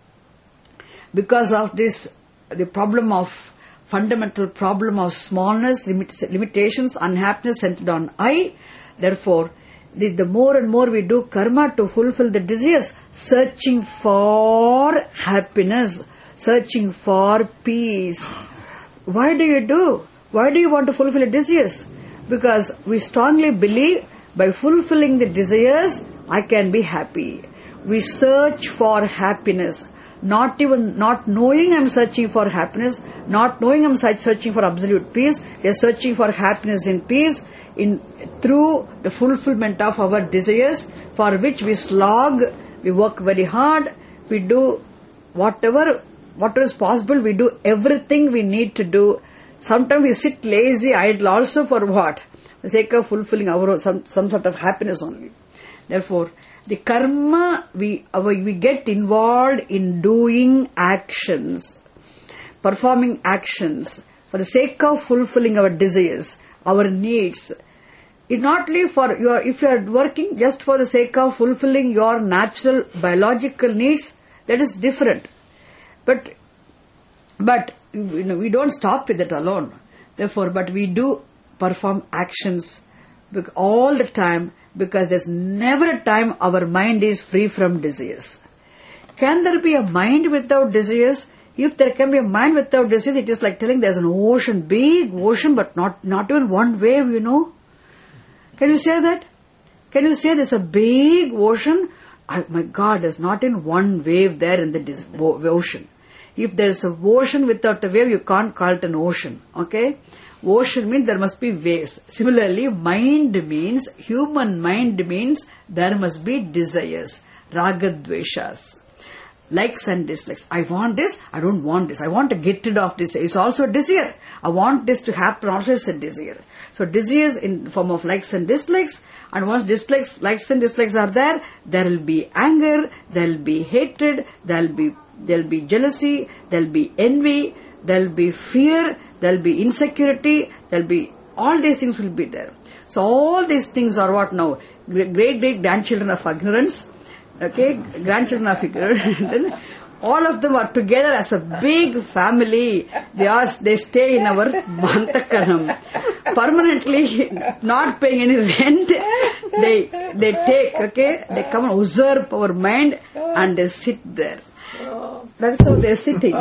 Because of this, the problem of, fundamental problem of smallness, limit, limitations, unhappiness centered on I, therefore, the, the more and more we do karma to fulfill the desires, searching for happiness, searching for peace. Why do you do? Why do you want to fulfill the desires? Because we strongly believe by fulfilling the desires, I can be happy. We search for happiness. Not even, not knowing I'm searching for happiness, not knowing I'm searching for absolute peace, we are searching for happiness and peace in, through the fulfillment of our desires, for which we slog, we work very hard, we do whatever, whatever is possible, we do everything we need to do. Sometimes we sit lazy, idle also for what? For the sake of fulfilling our, some, some sort of happiness only. Therefore, the karma, we, our, we get involved in doing actions, performing actions for the sake of fulfilling our desires, our needs. It's not only for your, if you are working just for the sake of fulfilling your natural biological needs, that is different. But, but, you know, we don't stop with it alone. Therefore, but we do perform actions all the time, because there's never a time our mind is free from desires. Can there be a mind without desires? If there can be a mind without desires, it is like telling there's an ocean, big ocean, but not, not even one wave, you know. Can you say that? Can you say there's a big ocean? Oh my God, there's not in one wave there in the ocean. If there's a ocean without a wave, you can't call it an ocean, okay? Ocean means there must be waves. Similarly, mind means, human mind means there must be desires, ragadveshas, likes and dislikes. I want this, I don't want this. I want to get rid of this. It's also a desire. I want this to happen, also is a desire. So desires in form of likes and dislikes, and once dislikes, likes and dislikes are there, there will be anger, there will be hatred, there will be, there will be jealousy, there will be envy, there will be fear, there will be insecurity, there will be, all these things will be there. So all these things are what now? Great great grandchildren of ignorance, okay, grandchildren of ignorance. All of them are together as a big family. They are, they stay in our Mantakanam, permanently not paying any rent. They, they take, okay, they come and usurp our mind and they sit there. That's how they are sitting.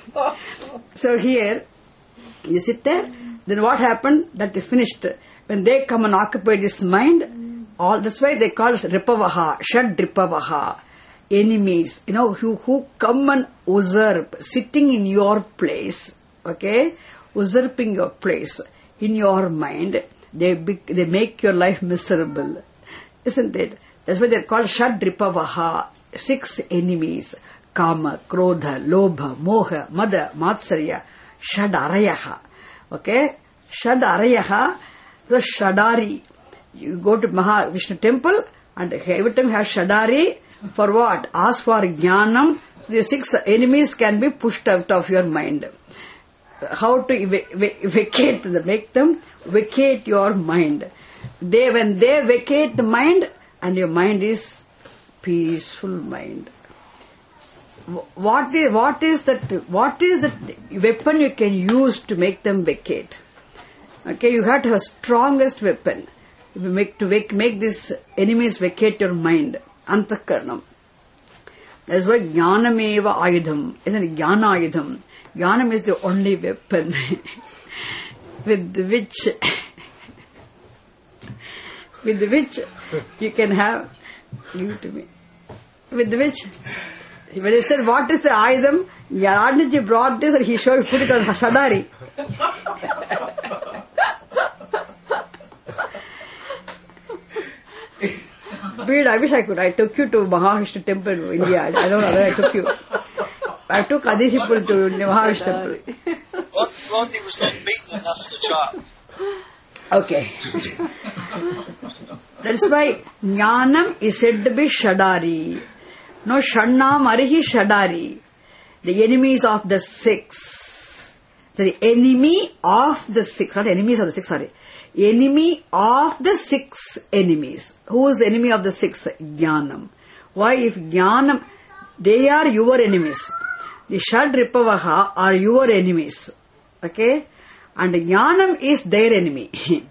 So here, you sit there, then what happened? That is finished. When they come and occupy this mind, all that's why they call us Ripavaha, Shad Ripavaha, enemies, you know, who, who come and usurp, sitting in your place, okay, usurping your place in your mind, they be, they make your life miserable, isn't it? That's why they're called Shad Ripavaha, six enemies, Kama, Krodha, Lobha, Moha, Mada, Matsarya, Shad Arayaha, okay, Shad Arayaha, the Shadari. You go to Mahavishnu temple and every time you have Shadari, for what? Ask for Jnanam. The six enemies can be pushed out of your mind. How to ev- vacate them? Make them vacate your mind. They, when they vacate the mind, and your mind is peaceful mind. What is, what is that, what is that weapon you can use to make them vacate? Okay, you have to have strongest weapon. make, to make, make these enemies vacate your mind. Antakaranam. That's why Jnanameva Ayudham. Isn't it? Jnana Ayudham. Jnanam is the only weapon with which with which you can have. Give it to me. With which, when he said, what is the Ayudham? Yaradniji brought this and he showed, put it on Shadari. Weird, I wish I could. I took you to Mahavishnu temple in India. I don't know where I took you. I took Adishipur to Mahavishnu temple. Rodney was not beaten enough as a child. Okay. That's why Jnanam is said to be Shadari. No, Shannam Arihi Shadari. The enemies of the six. The enemy of the six. Not enemies of the six, sorry. Enemy of the six enemies. Who is the enemy of the six? Jnanam. Why? If Jnanam, they are your enemies. The Shad Ripavaha are your enemies. Okay? And Jnanam is their enemy.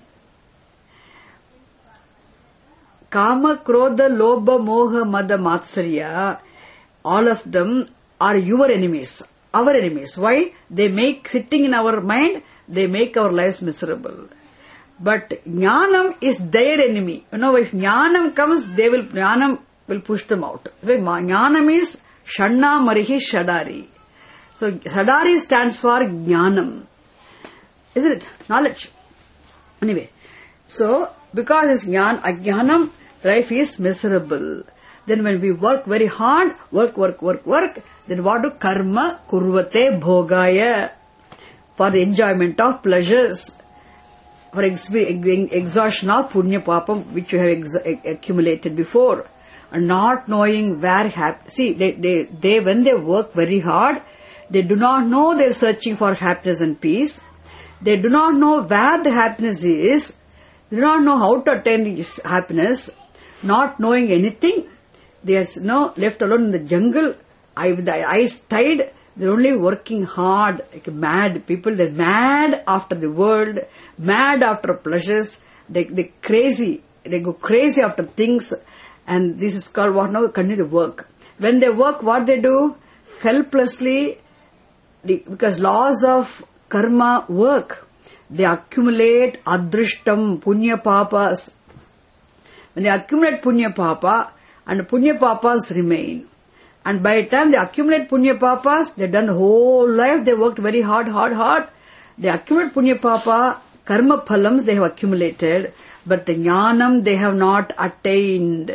Kama, Krodha, Lobha, Moha, Mada, Matsarya, all of them are your enemies, our enemies. Why? They make, sitting in our mind, they make our lives miserable. But Jnanam is their enemy. You know, if Jnanam comes, they will, Jnanam will push them out. Jnanam is Shanna Marihi Shadari. So, Shadari stands for Jnanam. Isn't it? Knowledge. Anyway, so, because it's Jnana, Ajnanam, life is miserable. Then when we work very hard, work, work, work, work, then what do? Karma kurvate bhogaya. For the enjoyment of pleasures. For ex- exhaustion of punya papam, which you have ex- accumulated before. And not knowing where hap- See, they, they, they, when they work very hard, they do not know they're searching for happiness and peace. They do not know where the happiness is. They do not know how to attain this happiness. Not knowing anything. They are no, left alone in the jungle. I, with the eyes tied. They're only working hard, like mad people. They're mad after the world, mad after pleasures. They, they're crazy. They go crazy after things. And this is called what now? Continue to work. When they work, what they do? Helplessly, because laws of karma work. They accumulate adrishtam, punya papas. When they accumulate punya papa, and punya papas remain. And by the time they accumulate punya papas, they've done the whole life, they worked very hard, hard, hard. They accumulate punya papa, karma phalams they have accumulated, but the jnanam they have not attained.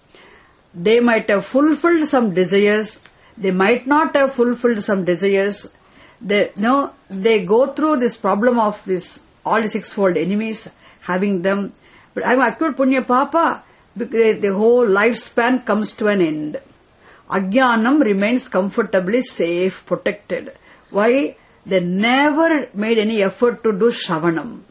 They might have fulfilled some desires, they might not have fulfilled some desires. They, no, they go through this problem of this, all the sixfold enemies, having them. But I'm accumulated punya papa, because the whole lifespan comes to an end. Ajnanam remains comfortably safe, protected. Why? They never made any effort to do shravanam.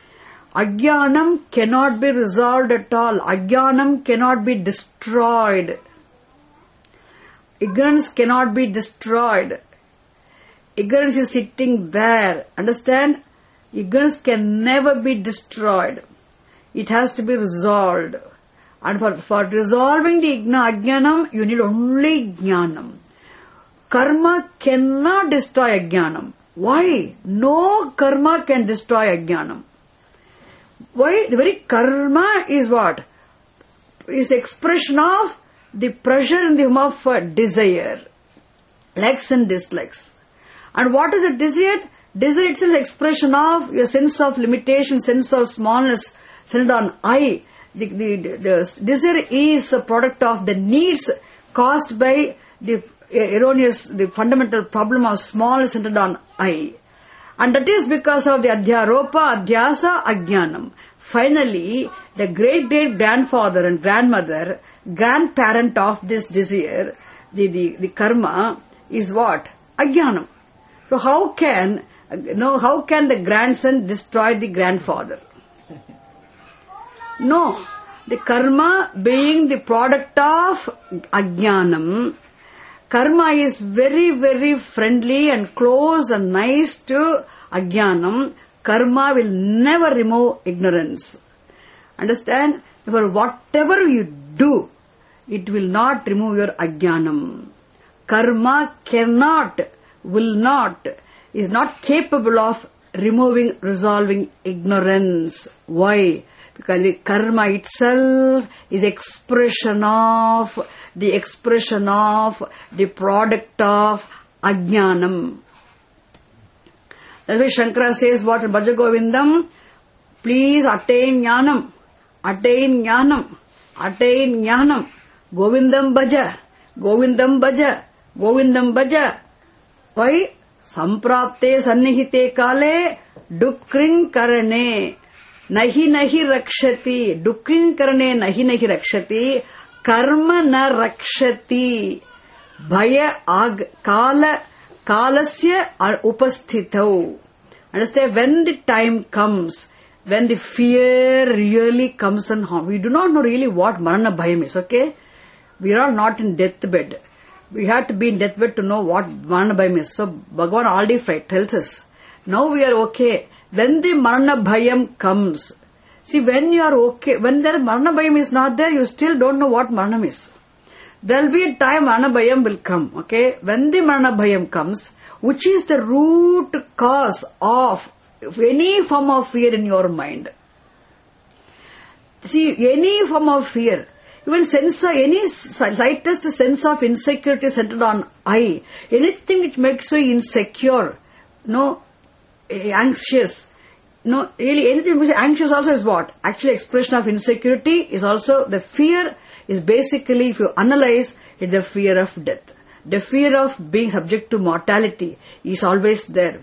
Ajnanam cannot be resolved at all. Ajnanam cannot be destroyed. Ignorance cannot be destroyed. Ignorance is sitting there. Understand? Ignorance can never be destroyed. It has to be resolved. And for, for resolving the ajnanam, you need only jnanam. Karma cannot destroy ajnanam. Why? No karma can destroy ajnanam. Why? The very karma is what? Is expression of the pressure in the form of uh, desire. Likes and dislikes. And what is a desire? Desire itself is expression of your sense of limitation, sense of smallness, centered on I. The, the, the desire is a product of the needs caused by the erroneous, the fundamental problem of small centered on I. And that is because of the adhyaropa, adhyasa, ajnanam. Finally, the great great grandfather and grandmother, grandparent of this desire, the, the, the karma, is what? Ajnanam. So how can, no, how can the grandson destroy the grandfather? No, the karma being the product of ajnanam, karma is very, very friendly and close and nice to ajnanam. Karma will never remove ignorance. Understand? For whatever you do, it will not remove your ajnanam. Karma cannot, will not, is not capable of removing, resolving ignorance. Why? Because the karma itself is expression of, the expression of, the product of ajnanam. That's why Shankara says what in Bhaja Govindam, please attain jnanam, attain jnanam, attain jnanam, Govindam Bhaja, Govindam Bhaja, Govindam Bhaja. Why? Samprapte sannihite kale, dukring karane, nahi nahi rakshati, dukring karane nahi nahi rakshati, karma na rakshati, bhaya ag, kala, kalasya upasthitau. Understand? When the time comes, when the fear really comes and harm, we do not know really what marana bhayam is, okay? We are not in deathbed. We have to be in deathbed to know what marana bhayam is. So Bhagavan already tells us. Now we are okay. When the marana bhayam comes, see, when you are okay, when the marana bhayam is not there, you still don't know what maranam is. There will be a time marana bhayam will come, okay? When the marana bhayam comes, which is the root cause of any form of fear in your mind. See, any form of fear, even sense of, any slightest sense of insecurity centered on I, anything which makes you insecure, no, anxious, no, really anything which is anxious also is what? Actually expression of insecurity is also, the fear is basically, if you analyze, it's the fear of death. The fear of being subject to mortality is always there.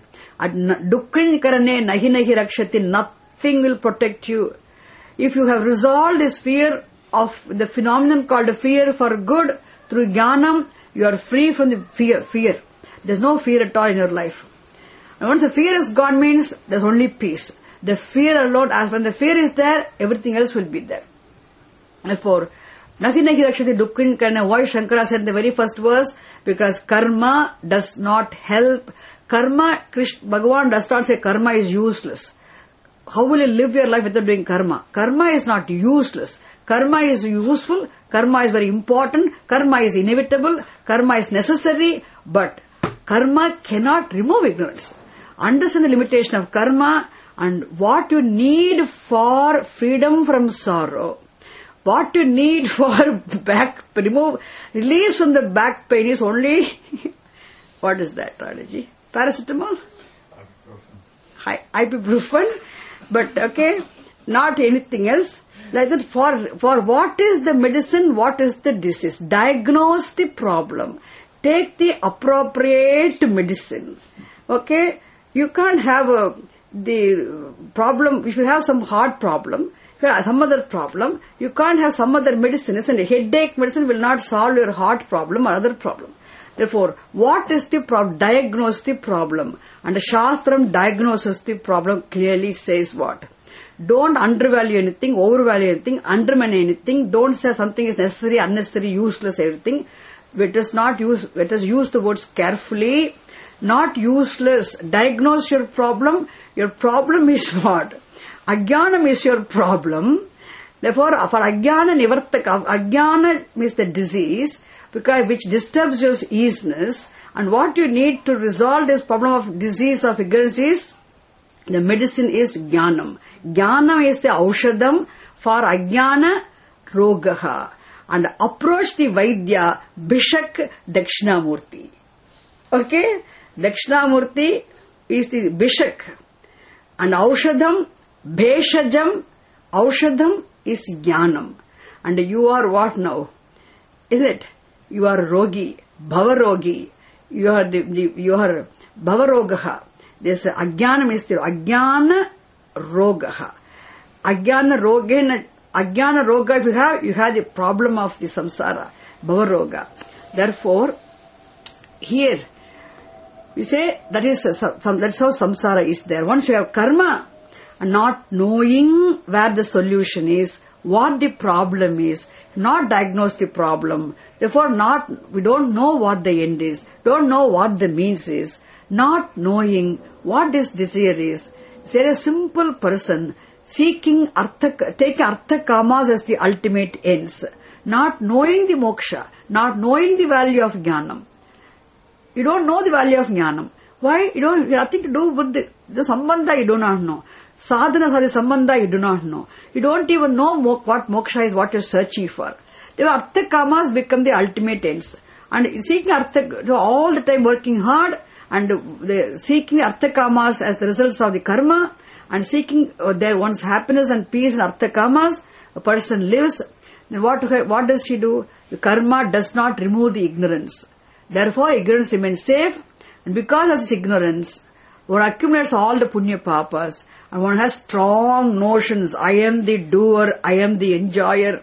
Dukkin karane nahi nahi rakshati, nothing will protect you. If you have resolved this fear of the phenomenon called fear for good through jnanam, you are free from the fear. Fear. There's no fear at all in your life. And once the fear is gone means there's only peace. The fear alone, as when the fear is there, everything else will be there. Therefore, nahi nahi rakshati dukkin karane. Why Shankara said in the very first verse? Because karma does not help. Karma, Krishna, Bhagavan does not say karma is useless. How will you live your life without doing karma? Karma is not useless. Karma is useful. Karma is very important. Karma is inevitable. Karma is necessary. But karma cannot remove ignorance. Understand the limitation of karma and what you need for freedom from sorrow. What you need for back, remove, release from the back pain is only, what is that, Ralaji? Paracetamol? Ibuprofen. Ibuprofen. But, okay, not anything else. Like that, for, for what is the medicine, what is the disease? Diagnose the problem. Take the appropriate medicine. Okay? You can't have a, the problem, if you have some heart problem, some other problem, you can't have some other medicine, isn't it? Headache medicine will not solve your heart problem or other problem. Therefore, what is the problem? Diagnose the problem. And the Shastram diagnoses the problem, clearly says what? Don't undervalue anything, overvalue anything, undermine anything. Don't say something is necessary, unnecessary, useless, everything. Let us not use, let us use the words carefully. Not useless. Diagnose your problem. Your problem is what? Ajnanam is your problem. Therefore, for ajnana nivartaka, ajnana means the disease, because which disturbs your easiness, and what you need to resolve this problem of disease of ignorance is, the medicine is jnanam. Jnanam is the aushadam for ajnana rogaha. And approach the Vaidya, Bishak Dakshinamurti. Okay? Dakshinamurti is the Bishak. And aushadam, Bheshajam, aushadam is jnanam. And you are what now? Is it? You are rogi, bhavarogi. You are the, the you are bhavarogaha. This ajnanam is the ajnana rogaha. Ajnana rogena, ajnana roga if you have, you have the problem of the samsara, bhavaroga. Therefore, here, we say that is, that's how samsara is there. Once you have karma, and not knowing where the solution is, what the problem is, not diagnose the problem. Therefore, not, we don't know what the end is, don't know what the means is, not knowing what this desire is. Say a simple person, seeking artha, taking artha kamas as the ultimate ends, not knowing the moksha, not knowing the value of jnanam. You don't know the value of jnanam. Why? You don't, nothing to do with the, the sambandha you do not know. Sadhana sadi sambandha you do not know. You don't even know mo- what moksha is, what you're searching for. The artha kamas become the ultimate ends. And seeking artha, so all the time working hard, and the, seeking artha kamas as the results of the karma, and seeking uh, their one's happiness and peace in artha kamas, a person lives. Then what, what does she do? The karma does not remove the ignorance. Therefore, ignorance remains safe. And because of this ignorance, one accumulates all the punya papas, and one has strong notions. I am the doer, I am the enjoyer.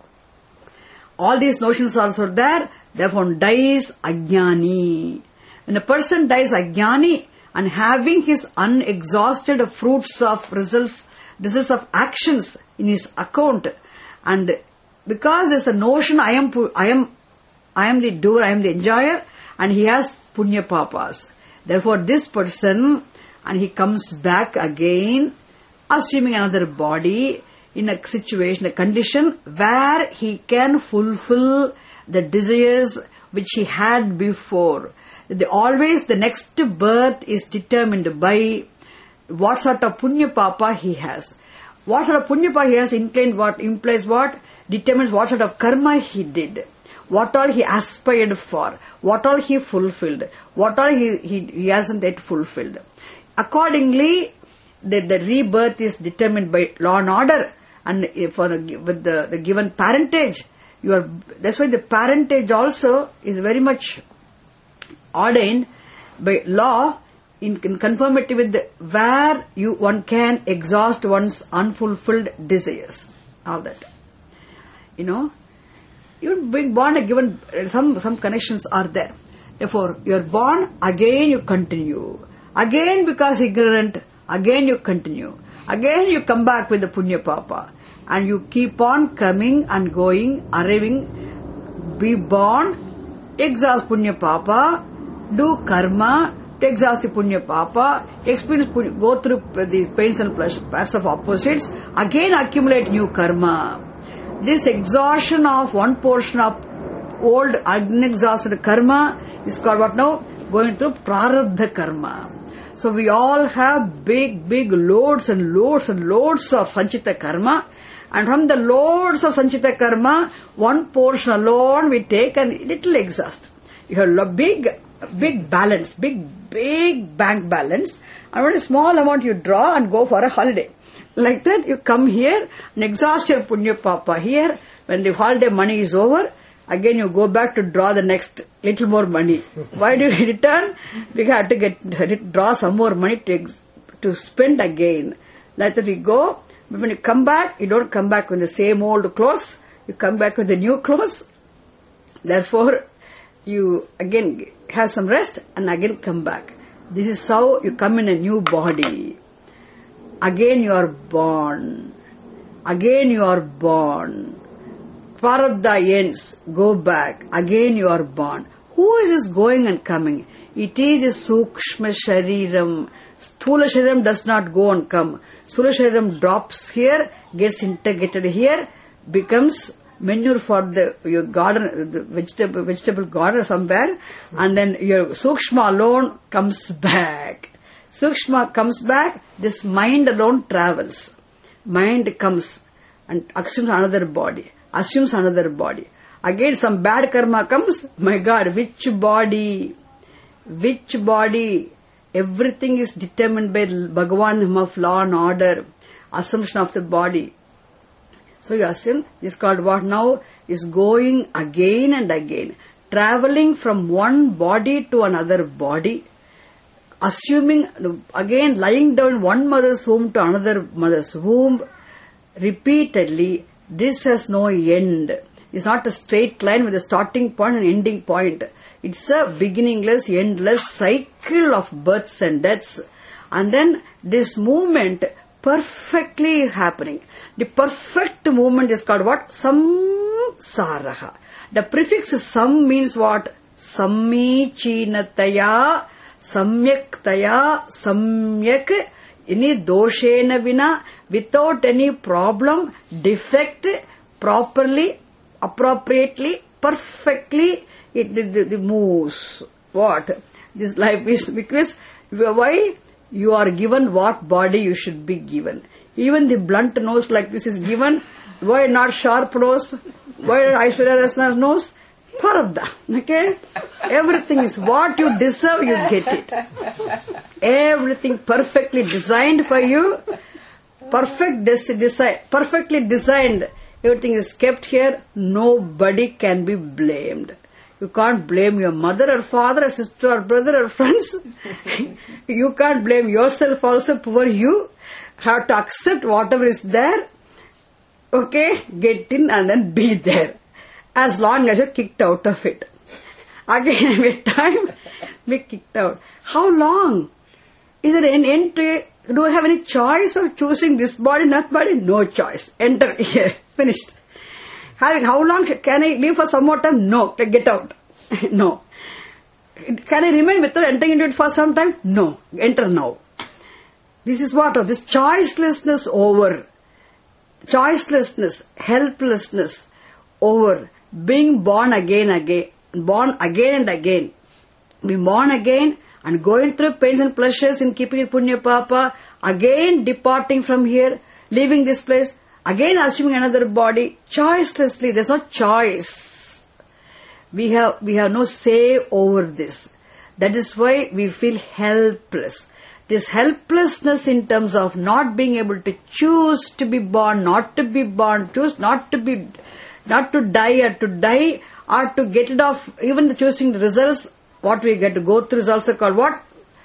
All these notions are also there. Therefore, one dies ajnani. When a person dies ajnani and having his unexhausted fruits of results, results of actions in his account, and because there's a notion, I am, I am, I am the doer, I am the enjoyer, and he has punya papas. Therefore, this person, and he comes back again, assuming another body, in a situation, a condition where he can fulfill the desires which he had before. The, always the next birth is determined by what sort of punya papa he has. What sort of punya papa he has inclined what, implies what? Determines what sort of karma he did. What all he aspired for. What all he fulfilled. What all he, he, he hasn't yet fulfilled. Accordingly, the, the rebirth is determined by law and order. And for a, with the, the given parentage, you are, that's why the parentage also is very much ordained by law in, in conformity with the, where you one can exhaust one's unfulfilled desires. All that. You know, even being born a given, some, some connections are there. Therefore, you are born, again you continue. Again because ignorant, again you continue. Again you come back with the punya papa. And you keep on coming and going, arriving, be born, exhaust punya papa, do karma, to exhaust the punya papa, experience punya, go through the pains and pleasures of opposites, again accumulate new karma. This exhaustion of one portion of old unexhausted karma is called what now? Going through prarabdha karma. So we all have big, big loads and loads and loads of sanchita karma. And from the loads of sanchita karma, one portion alone we take and little exhaust. You have a big, big balance, big, big bank balance. And when a small amount you draw and go for a holiday. Like that, you come here and exhaust your punya papa here. When the holiday money is over, again you go back to draw the next little more money. Why do you return? We have to get draw some more money to ex, to spend again. Like that we go. But when you come back, you don't come back with the same old clothes. You come back with the new clothes. Therefore, you again have some rest and again come back. This is how you come in a new body. Again you are born. Again you are born. Prarabdha ends. Go back. Again you are born. Who is this going and coming? It is a sukshma shariram. Sthula shariram does not go and come. Sthula shariram drops here, gets integrated here, becomes manure for the your garden, the vegetable vegetable garden somewhere, and then your sukshma alone comes back. Sukshma comes back, this mind alone travels. Mind comes and assumes another body, assumes another body. Again some bad karma comes, my God, which body? Which body? Everything is determined by Bhagavan of law and order, assumption of the body. So you assume, this is called what now? Is going again and again, traveling from one body to another body, assuming, again lying down one mother's womb to another mother's womb, repeatedly. This has no end. It's not a straight line with a starting point and ending point. It's a beginningless, endless cycle of births and deaths. And then this movement perfectly is happening. The perfect movement is called what? Samsaraha. The prefix sam means what? Sammichinataya Samyak taya, samyak, any doshena vina, without any problem, defect, properly, appropriately, perfectly, it, it, it moves. What? This life is, because, why? You are given what body you should be given. Even the blunt nose like this is given. Why not sharp nose? Why Aishwarya Rasna's nose? Parabda. Okay? Everything is what you deserve, you get it. Everything perfectly designed for you. Perfect des- design, perfectly designed. Everything is kept here. Nobody can be blamed. You can't blame your mother or father or sister or brother or friends. You can't blame yourself also, poor you. Have to accept whatever is there. Okay? Get in and then be there. As long as you're kicked out of it. Again, with time, be kicked out. How long? Is there an end to it? Do I have any choice of choosing this body, not body? No choice. Enter here. Finished. Having, how long can I live for some more time? No. Get out. No. Can I remain without entering into it for some time? No. Enter now. This is what? This choicelessness over. Choicelessness, helplessness over. Being born again, again. Born again and again. Being born again and going through pains and pleasures in keeping it punya papa. Again departing from here. Leaving this place. Again assuming another body. Choicelessly. There's no choice. We have, we have no say over this. That is why we feel helpless. This helplessness in terms of not being able to choose to be born, not to be born, choose not to be, not to die or to die or to get it off, even the choosing the results, what we get to go through is also called what?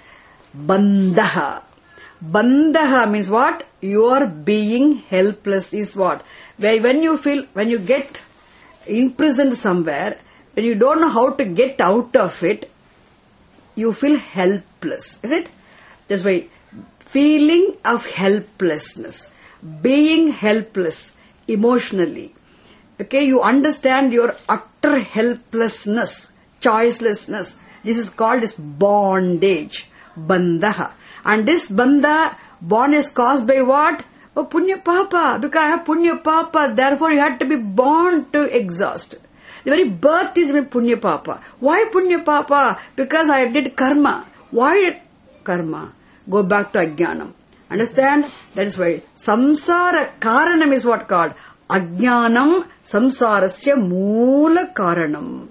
Bandhaha. Bandhaha means what? Your being helpless is what? Where when you feel, when you get imprisoned somewhere, when you don't know how to get out of it, you feel helpless. Is it? That's why feeling of helplessness, being helpless emotionally. Okay, you understand your utter helplessness, choicelessness. This is called as bondage, bandha. And this bandha, bond is caused by what? Oh, punya papa. Because I have punya papa, therefore you had to be born to exhaust. The very birth is punya papa. Why punya papa? Because I did karma. Why karma? Go back to ajnanam. Understand? That is why samsara karanam is what called? Ajnanam samsarasya moola karanam.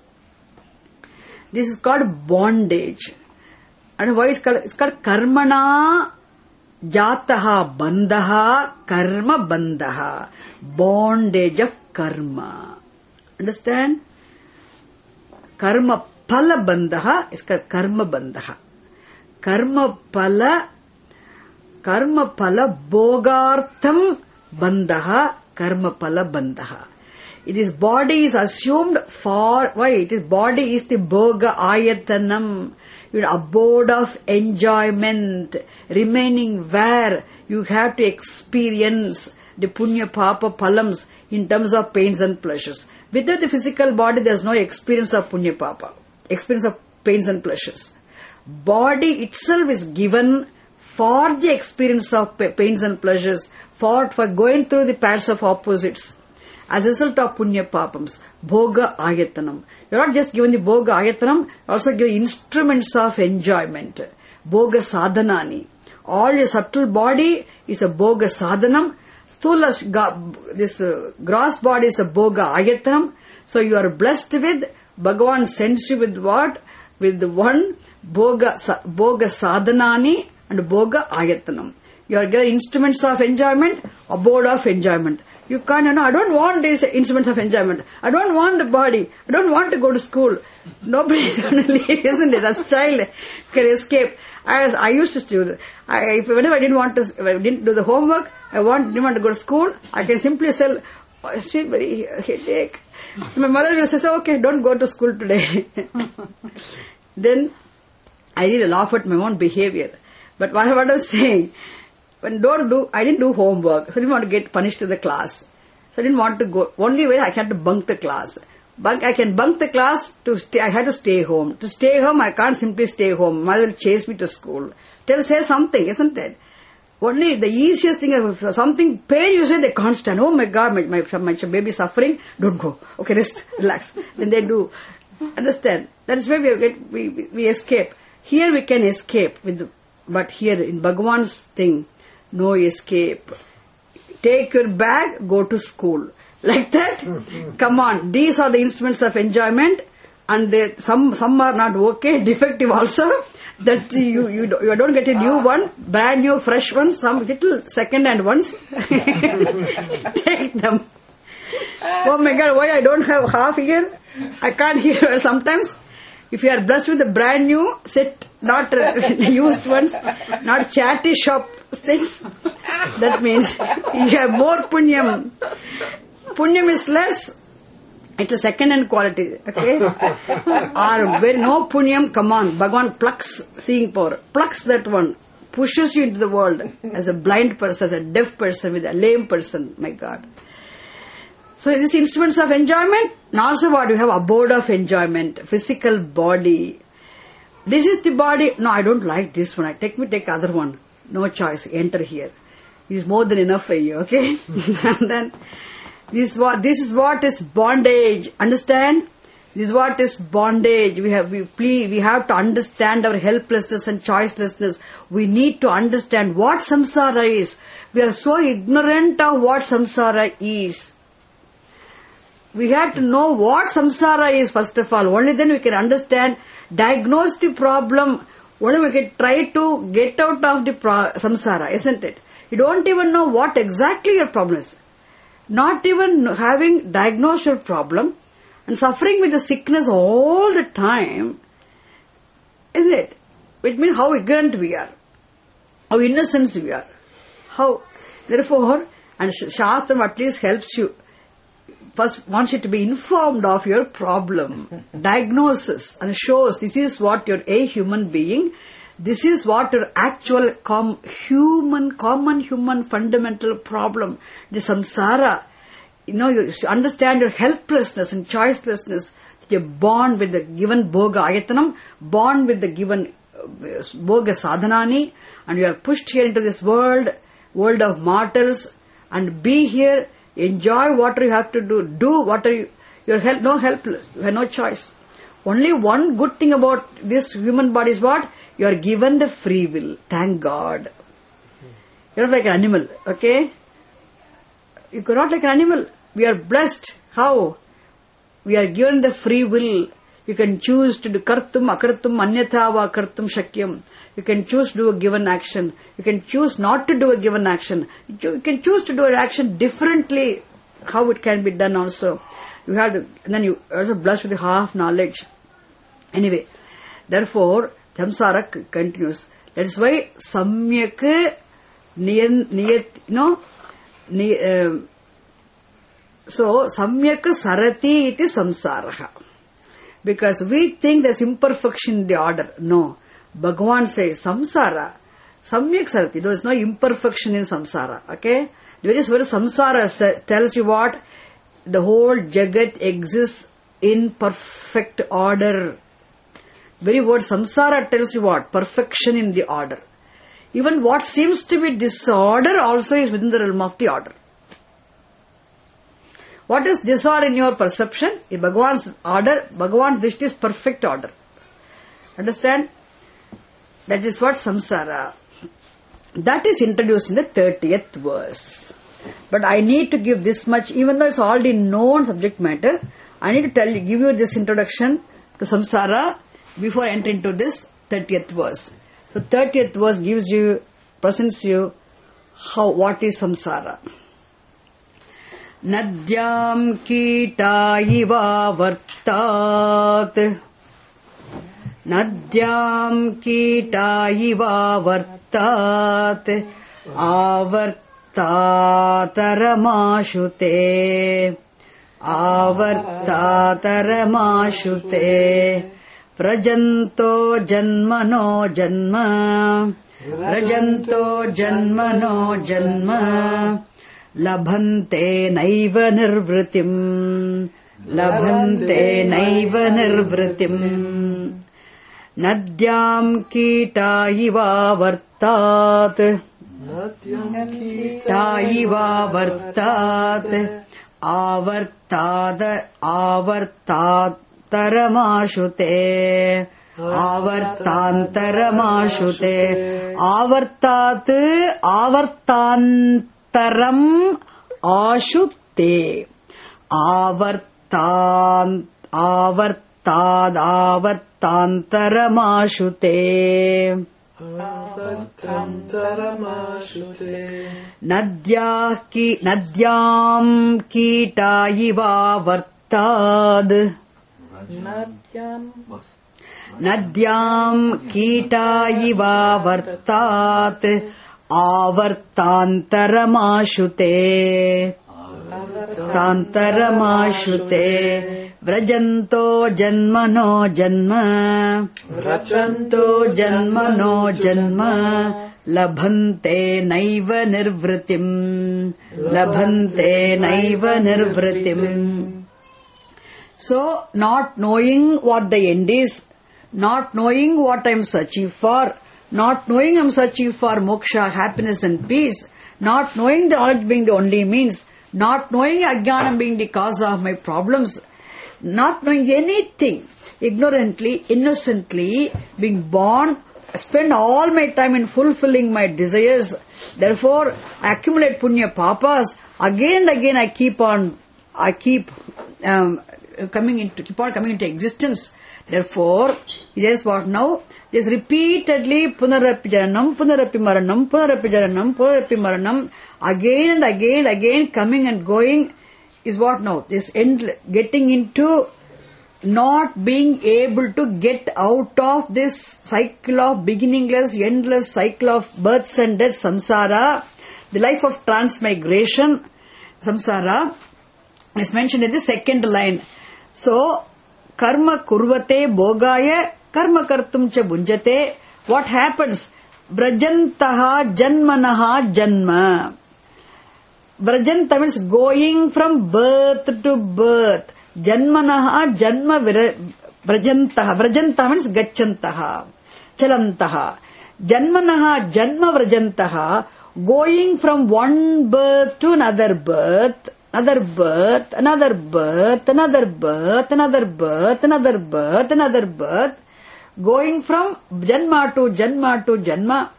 This is called bondage. And why it's called? It's called karmana jataha bandhaha karma bandhaha. Bondage of karma. Understand? Karma pala bandhaha is called karma bandhaha. Karma pala, karma pala bogartham bandhaha, karma pala bandhaha. It is body is assumed for, why? It is body is the boga ayatanam, your abode of enjoyment, remaining where you have to experience the punya papa palams in terms of pains and pleasures. Without the physical body, there is no experience of punya papa, experience of pains and pleasures. Body itself is given for the experience of pains and pleasures, for, for going through the paths of opposites. As a result of punya papams, bhoga ayatanam. You are not just given the bhoga ayatanam, you also give instruments of enjoyment. Bhoga sadhanani. All your subtle body is a bhoga sadhanam. Sthula, this uh, gross body is a bhoga ayatanam. So you are blessed with, Bhagavan sends you with what? With the one Bhoga, Bhoga Sadhanani and Bhoga Ayatanam. You are given instruments of enjoyment, abode of enjoyment. You can't, you know, I don't want these instruments of enjoyment. I don't want the body. I don't want to go to school. Nobody is going to leave, isn't it? As a child can escape. I, I used to do that. I, whenever I didn't want to, if I didn't do the homework, I want, didn't want to go to school, I can simply say, oh, I feel very headache. So my mother will say, okay, don't go to school today. Then I really laugh at my own behavior. But what I was saying, when don't do, I didn't do homework, so I didn't want to get punished to the class. So I didn't want to go. Only way I had to bunk the class. bunk, I can bunk the class to stay, I had to stay home. To stay home, I can't simply stay home. Mother will chase me to school. Tell, say something, isn't it? Only the easiest thing, if something pain, you say they can't stand. Oh my God, my, my, my baby suffering. Don't go. Okay, rest, relax. Then they do. Understand? That is why we, get, we, we escape. Here we can escape, with, but here in Bhagavan's thing, no escape. Take your bag, go to school. Like that? Mm-hmm. Come on. These are the instruments of enjoyment, and they, some some are not okay, defective also. That you you don't, you don't get a new one, brand new, fresh one. Some little second-hand ones. Take them. Oh my God! Why I don't have half here? I can't hear sometimes. If you are blessed with a brand new set, not uh, used ones, not chatty shop things, that means you have more punyam. Punyam is less, it's a second hand quality, okay? Or where no punyam, come on, Bhagavan plucks seeing power, plucks that one, pushes you into the world as a blind person, as a deaf person, with a lame person, my God. So these instruments of enjoyment, and also what you have, abode of enjoyment, physical body. This is the body. No, I don't like this one. I take me take other one. No choice. Enter here. This is more than enough for you. Okay. And then this is what this is what is bondage. Understand? This is what is bondage. We have we please we have to understand our helplessness and choicelessness. We need to understand what samsara is. We are so ignorant of what samsara is. We have to know what samsara is first of all. Only then we can understand, diagnose the problem. Only we can try to get out of the pro- samsara, isn't it? You don't even know what exactly your problem is. Not even having diagnosed your problem and suffering with the sickness all the time, isn't it? It means how ignorant we are, how innocent we are. How, therefore, and Shastram at least helps you. First wants you to be informed of your problem, diagnosis, and shows this is what you're a human being, this is what your actual com- human, common human fundamental problem, the samsara. You know, you understand your helplessness and choicelessness, that you're born with the given bhoga ayatanam, born with the given uh, bhoga sadhanani, and you are pushed here into this world, world of mortals, and be here. Enjoy what you have to do. Do what are you, you're help, no helpless. You have no choice. Only one good thing about this human body is what? You are given the free will. Thank God. You're not like an animal, okay? You are not like an animal. We are blessed. How? We are given the free will. You can choose to do kartum, akartum, anyatha va kartum shakyam. You can choose to do a given action. You can choose not to do a given action. You can choose to do an action differently. How it can be done also. You have to, and then you are also blessed with the half knowledge. Anyway, therefore, samsara c- continues. That is why samyak niyat, niyat, you know, ni, uh, so samyak sarati iti samsaraha. Because we think there's imperfection in the order. No. Bhagavan says, samsara, samyak sarati, there is no imperfection in samsara, okay? The very word samsara sa- tells you what? The whole jagat exists in perfect order. The very word samsara tells you what? Perfection in the order. Even what seems to be disorder also is within the realm of the order. What is disorder in your perception? In Bhagavan's order, Bhagavan's drishti is perfect order. Understand? That is what samsara. That is introduced in the thirtieth verse. But I need to give this much, even though it's already known subject matter, I need to tell you, give you this introduction to samsara before I enter into this thirtieth verse. So thirtieth verse gives you, presents you how, what is samsara. Nadyam kita iva vartat. Nadyam kita iva vartat. Avartatarmashute. Avartatarmashute. Prajanto janmano janma. Prajanto janmano janma. Labhante naiva nirvritim. labhante naiva nirvritim. Nadyam kita iva vartat. Ta iva vartat. Avartad avartataramashute. Avartantaramashute. Avartat avartantaram ashute. Avartan avartad avartantaramashute. Avartantaramashute. Nadyah ki nadyam kita iva vartad. Nadyam Nadyam kita iva vartat. Avartantaramashute. Tantaramashute. Vrajanto janmano janma. Vrajanto janmano janma. Labhante naiva nirvritim. Labhante naiva nirvritim. So, not knowing what the end is, not knowing what I am searching for, not knowing I am searching for moksha, happiness and peace, not knowing the knowledge being the only means, not knowing ajnanam being the cause of my problems, not knowing anything, ignorantly, innocently, being born, spend all my time in fulfilling my desires, therefore I accumulate punya papas, again and again I keep on, I keep um, coming into, keep on coming into existence. Therefore, he says what now? This repeatedly punarapi jananam, punarapi maranam, punarapi jananam, punarapi maranam, again and again, again coming and going is what now? This end, getting into not being able to get out of this cycle of beginningless, endless cycle of births and deaths, samsara, the life of transmigration, samsara, is mentioned in the second line. So, karma kurvate bhogaya karma kartum cha bunjate. What happens? Vrajantaha janmanaha janma. Vrajanta means going from birth to birth. Janmanaha janma vrajantaha. Vrajanta means gachantaha. Chalantaha. Janmanaha janma vrajantaha. Going from one birth to another birth. Another birth, another birth, another birth, another birth, another birth, another birth, going from Janma to Janma to Janma.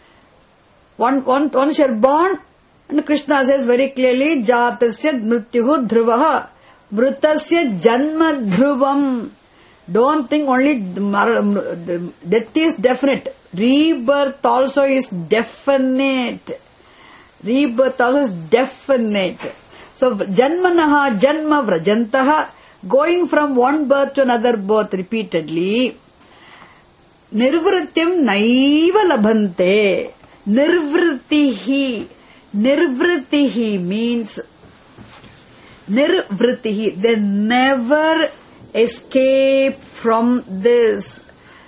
One, one, once you are born, and Krishna says very clearly, Jatasya mrityuhu dhruvaha, mritasya janma dhruvam. Don't think only death is definite. Rebirth also is definite. Rebirth also is definite. So, janmanaha janma vrajantaha, going from one birth to another birth repeatedly. Nirvritim naiva labhante. Nirvritihi. Nirvritihi means, nirvritihi, they never escape from this.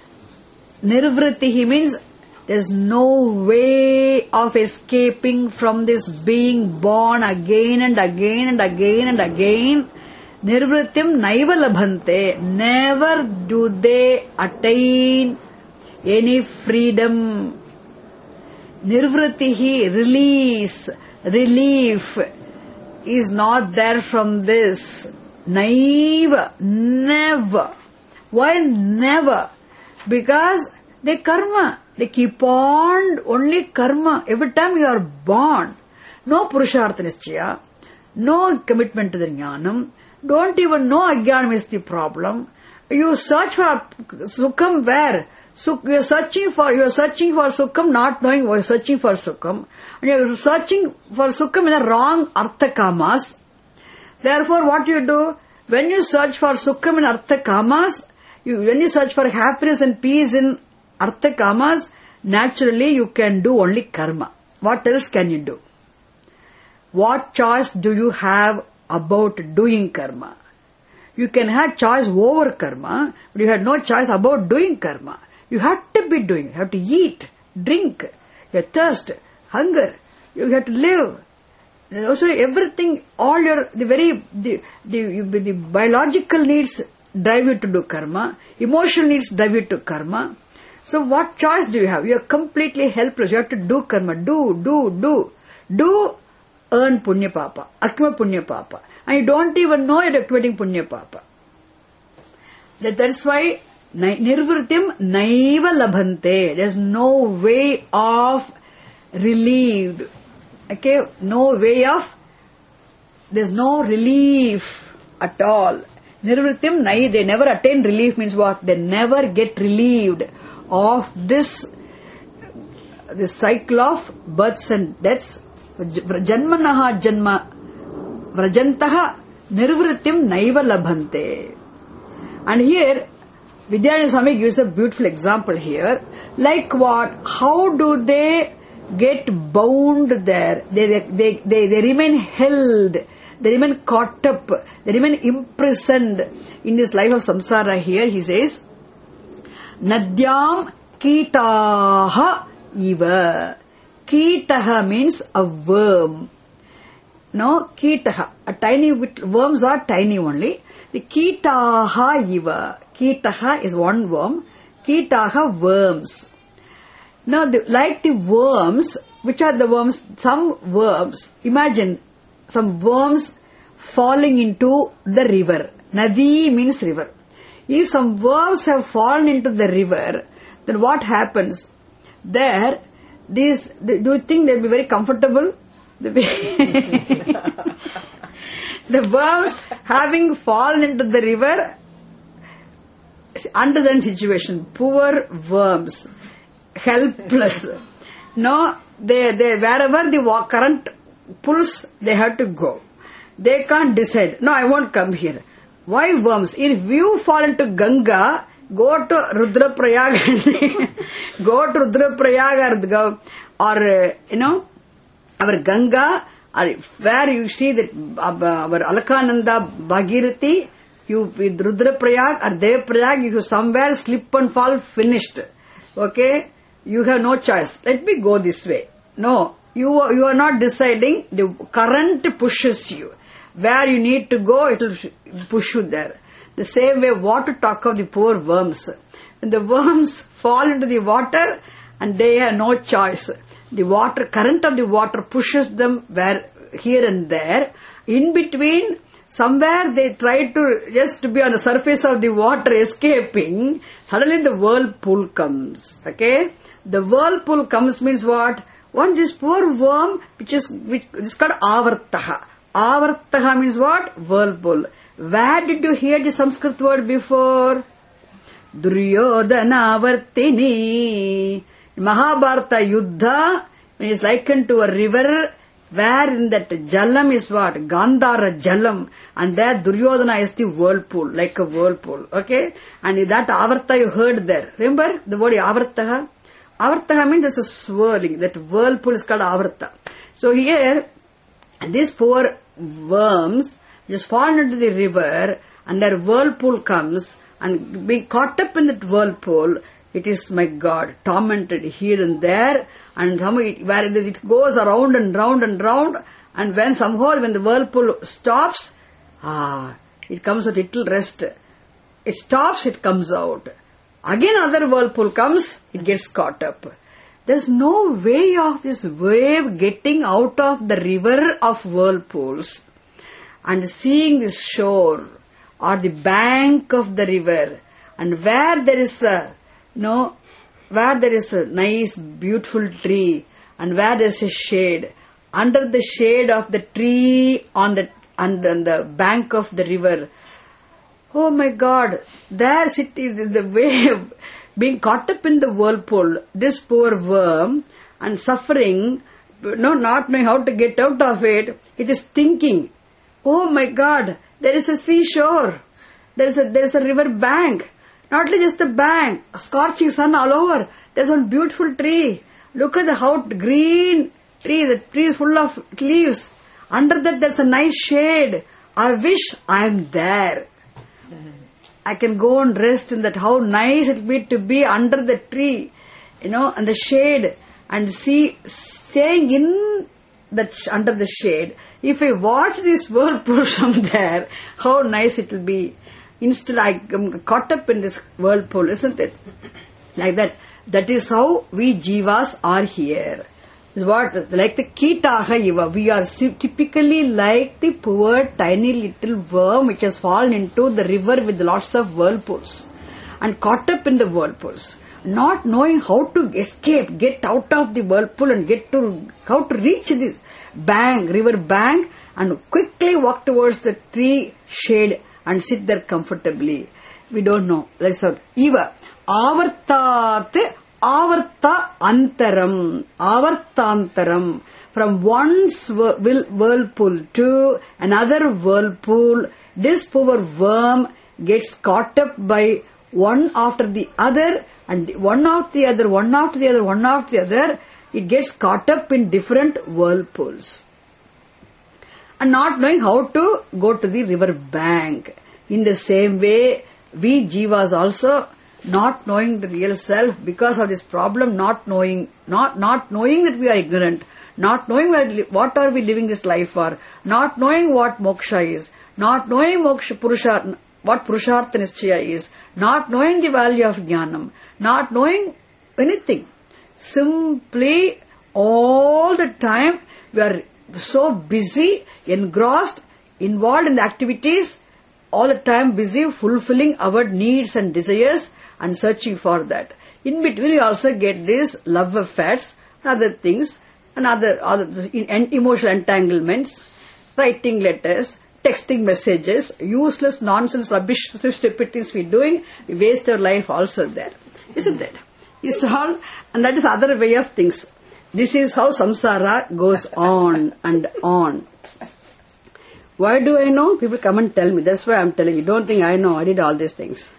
Nirvritihi means, there's no way of escaping from this being born again and again and again and again. Nirvritim naiva labhante. Never do they attain any freedom. Nirvritihi, release, relief is not there from this. Naiva, never. Why never? Because they karma. They keep on only karma. Every time you are born, no purushartha nischaya, no commitment to the jnanam, don't even know ajnanam is the problem. You search for sukham where? You are searching for, you are searching for sukham, not knowing why you are searching for sukham. And you are searching for sukham in the wrong artha kamas. Therefore, what you do? When you search for sukham in artha kamas, you, when you search for happiness and peace in artha kamas, naturally you can do only karma. What else can you do? What choice do you have about doing karma? You can have choice over karma, but you have no choice about doing karma. You have to be doing. You have to eat, drink, your thirst, hunger. You have to live. Also, everything, all your, the very, the, the, the biological needs drive you to do karma. Emotional needs drive you to karma. So what choice do you have? You are completely helpless. You have to do karma. Do, do, do. Do, earn punya papa. Akma punya papa. And you don't even know you're accumulating punya papa. That, that's why, nirvritim naiva labhante. There's no way of relieved. Okay, no way of, there's no relief at all. Nirvritim nai, they never attain relief means what? They never get relieved of this, this cycle of births and deaths. Janmanaha janma vrajantaha nirvritim naiva labhante. And here, Vidyaranya Swami gives a beautiful example here. Like what? How do they get bound there? They, they, they, they remain held. They remain caught up. They remain imprisoned in this life of samsara. Here he says, Nadyam kitaha iva. Kitaha means a worm. No, kitaha. A tiny, worms are tiny only. The kitaha iva. Kitaha is one worm. Kitaha worms. Now, the, like the worms, which are the worms? Some worms, imagine some worms falling into the river. Nadi means river. If some worms have fallen into the river, then what happens? There, these, do you think they'll be very comfortable? The worms having fallen into the river, understand situation, poor worms. Helpless. No, they, they, wherever the current pulls, they have to go. They can't decide. No, I won't come here. Why worms? If you fall into Ganga, go to Rudraprayag. Go to Rudraprayag or, or, you know, our Ganga, or where you see that our Alaknanda Bhagirathi, you with Rudraprayag or Devaprayag, you somewhere slip and fall, finished. Okay? You have no choice. Let me go this way. No, you you are not deciding. The current pushes you. Where you need to go, it will push you there. The same way, what to talk of the poor worms. When the worms fall into the water and they have no choice. The water, current of the water pushes them where, here and there. In between, somewhere they try to just to be on the surface of the water escaping. Suddenly the whirlpool comes. Okay? The whirlpool comes means what? One, this poor worm, which is, which is called avartaha. Avartaha means what? Whirlpool. Where did you hear the Sanskrit word before? Duryodhanavartini. Mahabharata Yuddha is likened to a river where in that Jalam is what? Gandhara Jalam. And there Duryodhana is the whirlpool, like a whirlpool. Okay? And that Avarta you heard there. Remember the word Avartaha? Avartaha means there's a swirling. That whirlpool is called Avarta. So here, these poor worms just fall into the river and their whirlpool comes and being caught up in that whirlpool, it is, my God, tormented here and there, and somehow it, where it, is, it goes around and round and round, and when somehow when the whirlpool stops, ah, it comes at little rest. It stops, it comes out. Again another whirlpool comes, it gets caught up. There's no way of this wave getting out of the river of whirlpools and seeing the shore or the bank of the river, and where there is a No, where there is a nice, beautiful tree, and where there is a shade, under the shade of the tree on the on the, on the bank of the river. Oh my God! There it is the wave being caught up in the whirlpool. This poor worm and suffering, no, not knowing how to get out of it. It is thinking, oh my God! There is a seashore. There is a there is a river bank. Not only just the bank, a scorching sun all over. There's one beautiful tree. Look at the how green tree. The tree is full of leaves. Under that there's a nice shade. I wish I am there. I can go and rest in that. How nice it would be to be under the tree, you know, and the shade, and see, staying in that sh- under the shade. If I watch this whirlpool from there, how nice it will be. Instead, I am caught up in this whirlpool, isn't it? Like that. That is how we jivas are here. What, like the kitaha iva, we are typically like the poor tiny little worm which has fallen into the river with lots of whirlpools and caught up in the whirlpools, not knowing how to escape, get out of the whirlpool and get to, how to reach this bank, river bank, and quickly walk towards the tree shade and sit there comfortably. We don't know. Let's say, Eva, avartat avarta antaram, avartantaram, from one whirlpool to another whirlpool, this poor worm gets caught up by one after the other, and one after the other, one after the other, one after the other, it gets caught up in different whirlpools. And not knowing how to go to the river bank. In the same way, we jivas also, not knowing the real self, because of this problem, not knowing, not, not knowing that we are ignorant, not knowing what are we living this life for, not knowing what moksha is, not knowing moksha purusha, what purushartha nischaya is, not knowing the value of jnanam, not knowing anything. Simply, all the time, we are so busy, engrossed, involved in the activities, all the time busy fulfilling our needs and desires and searching for that. In between, we also get these love affairs and other things and other, other emotional entanglements, writing letters, texting messages, useless nonsense, rubbish, stupid things we're doing. We waste our life also there. Isn't it? It's all, and that is other way of things. This is how samsara goes on and on. Why do I know? People come and tell me. That's why I'm telling you. Don't think I know. I did all these things.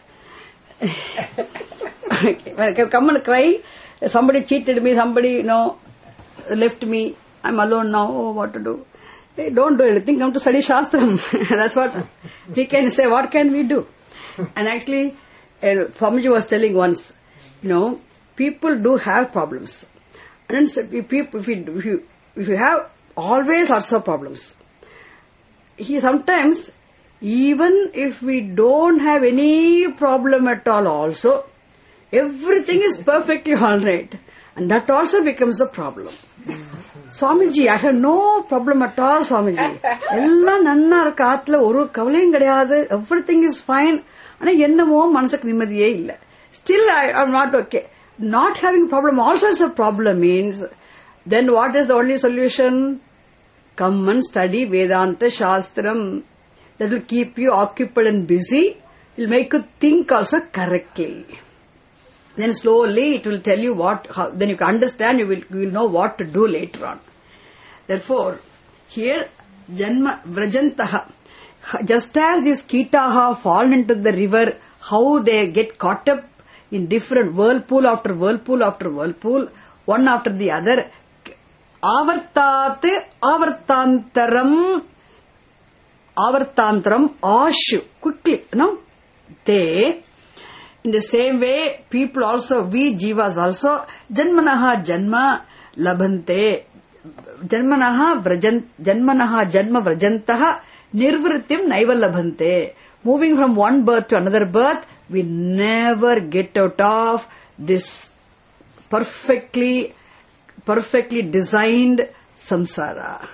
Okay. Come and cry. Somebody cheated me. Somebody, you know, left me. I'm alone now. Oh, what to do? Hey, don't do anything. Come to study Shastram. That's what we can say. What can we do? And actually, uh, Swamiji was telling once, you know, people do have problems. And then people, if you, if you, if you have always lots of problems, he sometimes, even if we don't have any problem at all also, everything is perfectly alright. And that also becomes a problem. Swamiji, I have no problem at all, Swamiji. Ella nanna irukatla oru kavalayum kedaiyadhu. Everything is fine. Ana ennamo manasak nimadiye illa. Still I am not okay. Not having problem also is a problem means, then what is the only solution? Come and study Vedanta Shastram. That will keep you occupied and busy. It will make you think also correctly. Then slowly it will tell you what, how, then you can understand, you will, you will know what to do later on. Therefore, here, Janma Vrajantaha, just as these Kitaha fall into the river, how they get caught up in different whirlpool after whirlpool after whirlpool, one after the other, Avartat, Avartantaram, Avartantaram, Ashu, quickly, no? They, in the same way, people also, we jivas also, Janmanaha Janma Labhante, Janmanaha Vrajant, Janmanaha Janma Vrajantaha, Nirvritim Naiva Labhante. Moving from one birth to another birth, we never get out of this perfectly, perfectly designed samsara.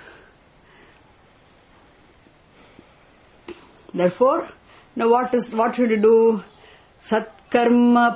Therefore, now what is, what should you do? Satkarma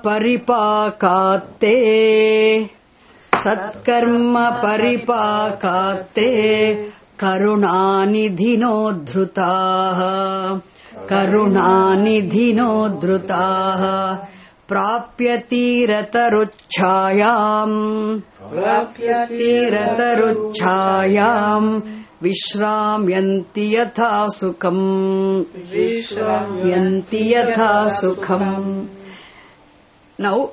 paripakate, Satkarma paripakate, Karunanidhino dhrutaha, Karunanidhino dhrutaha, Prapyati rataruchayam, Prapyati rataruchayam, Vishramyanti yatha sukham, Vishramyanti yatha sukham. Now,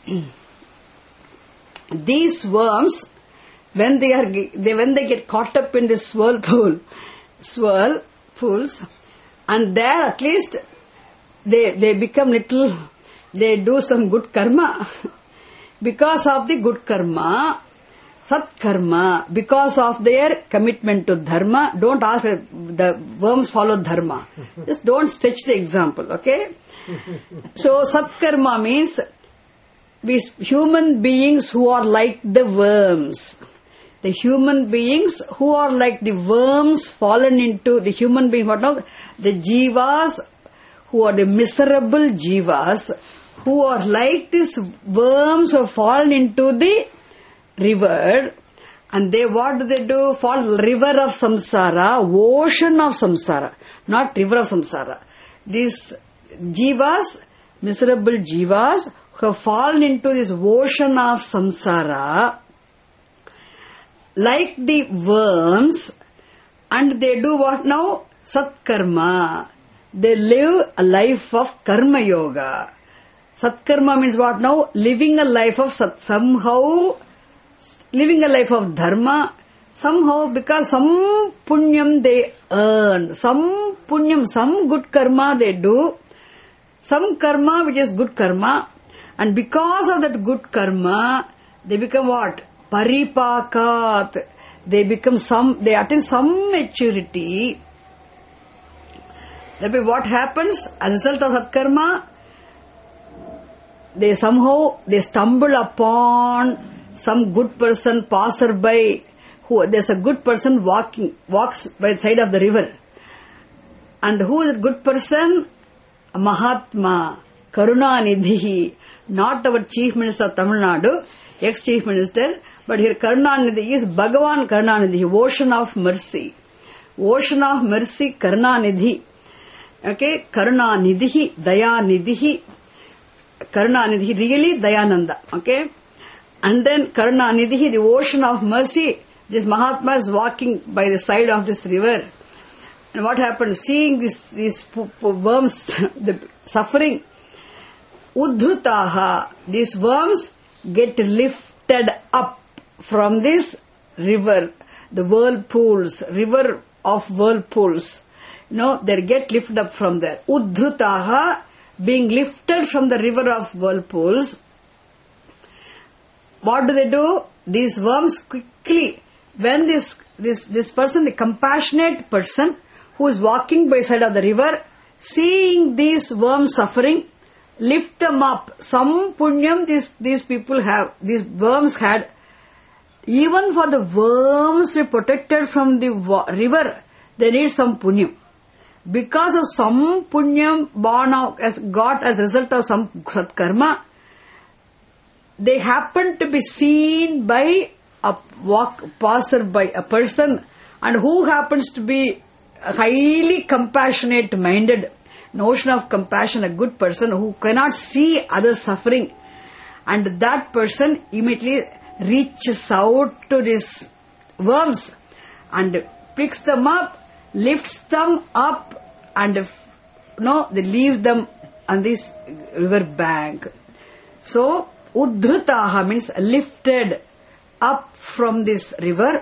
these worms, when they are, they, when they get caught up in this whirlpool, swirl pools, and there at least they, they become little, they do some good karma. Because of the good karma, Satkarma, because of their commitment to dharma. Don't ask if the worms follow dharma. Just don't stretch the example, okay? So Satkarma means we human beings who are like the worms. The human beings who are like the worms fallen into the human being. What now? The jivas who are the miserable jivas who are like these worms who have fallen into the river, and they, what do they do? Fall river of samsara, ocean of samsara, not river of samsara. These jivas, miserable jivas, who have fallen into this ocean of samsara, like the worms, and they do what now? Satkarma. They live a life of karma yoga. Satkarma means what now? Living a life of sat, somehow living a life of dharma, somehow because some punyam they earn, some punyam, some good karma they do, some karma which is good karma, and because of that good karma, they become what? Paripakat. They become some, they attain some maturity. That means what happens as a result of Satkarma? They somehow, they stumble upon some good person, passerby, who, there's a good person walking, walks by the side of the river. And who is a good person? A Mahatma, Karunanidhi, not our Chief Minister of Tamil Nadu, ex-Chief Minister, but here Karunanidhi is Bhagavan Karunanidhi, ocean of mercy. Ocean of mercy, Karunanidhi. Okay, Karunanidhi, Dayanidhi, Karunanidhi, really Dayananda, okay? And then Karunanidhi, the ocean of mercy, this Mahatma is walking by the side of this river. And what happened? Seeing this, these worms, the suffering, Uddhutaha, these worms get lifted up from this river, the whirlpools, river of whirlpools. You know, they get lifted up from there. Uddhutaha, being lifted from the river of whirlpools. What do they do? These worms quickly, when this, this, this person, the compassionate person who is walking by side of the river, seeing these worms suffering, lift them up. Some punyam these, these people have, these worms had. Even for the worms to be protected from the river, they need some punyam. Because of some punyam born out, as got as a result of some satkarma, they happen to be seen by a walk passer by a person, and who happens to be highly compassionate minded, notion of compassion, a good person who cannot see others suffering, and that person immediately reaches out to these worms and picks them up, lifts them up, and you know, they leave them on this river bank. So Uddhrutaha means lifted up from this river.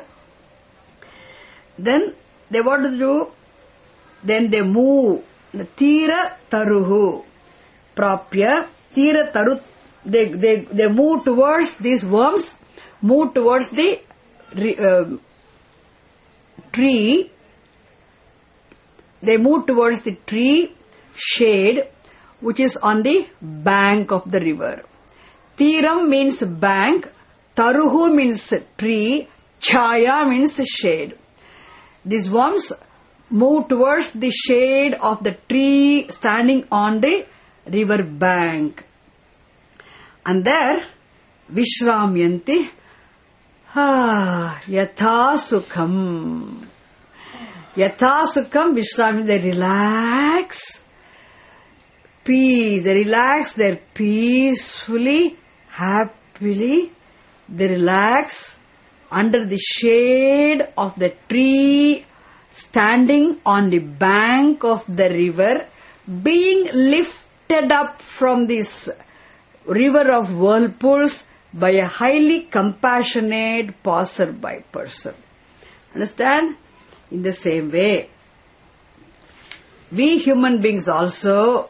Then they what to do? Then they move. The Tira Taruhu Prapya. Tira Taru. They, they, they move towards these worms, move towards the uh, tree. They move towards the tree shade which is on the bank of the river. Tiram means bank, Taruhu means tree, Chaya means shade. These worms move towards the shade of the tree standing on the river bank. And there, Vishramyanti, ah, Yatha Sukham. Yatha Sukham, Vishramyanti, they relax, peace, they relax, they're peacefully, happily, they relax under the shade of the tree standing on the bank of the river, being lifted up from this river of whirlpools by a highly compassionate passerby person. Understand? In the same way, we human beings also,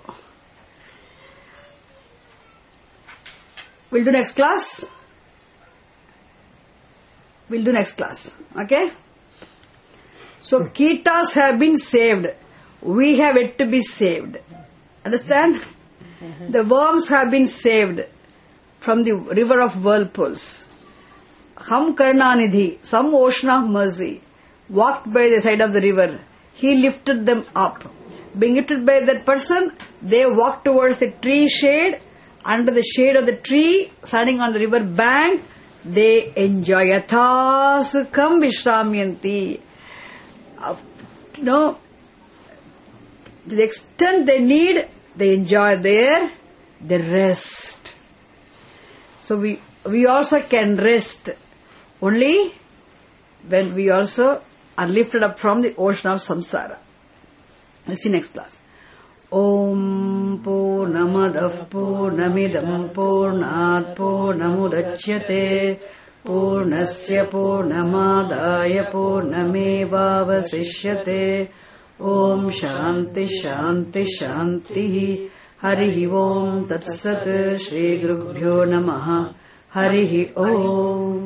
we'll do next class. we'll do next class. Okay? So, Kitas have been saved. We have yet to be saved. Understand? The worms have been saved from the river of whirlpools. Ham Karunanidhi, some ocean of mercy, walked by the side of the river. He lifted them up. Being lifted by that person, they walked towards the tree shade. Under the shade of the tree, standing on the river bank, they enjoy yatha sukham vishramyanti. Uh, you know, to the extent they need, they enjoy their the rest. So we we also can rest only when we also are lifted up from the ocean of samsara. Let's see next class. Om Purnamadav Purnamidam Purnat Purnamudachyate Purnasya Purnamadaya Purnamevavasishyate. Om Shanti Shanti Shanti. Harihi Om Tat Sat. Shri Gurubhyo Namaha. Harihi Om.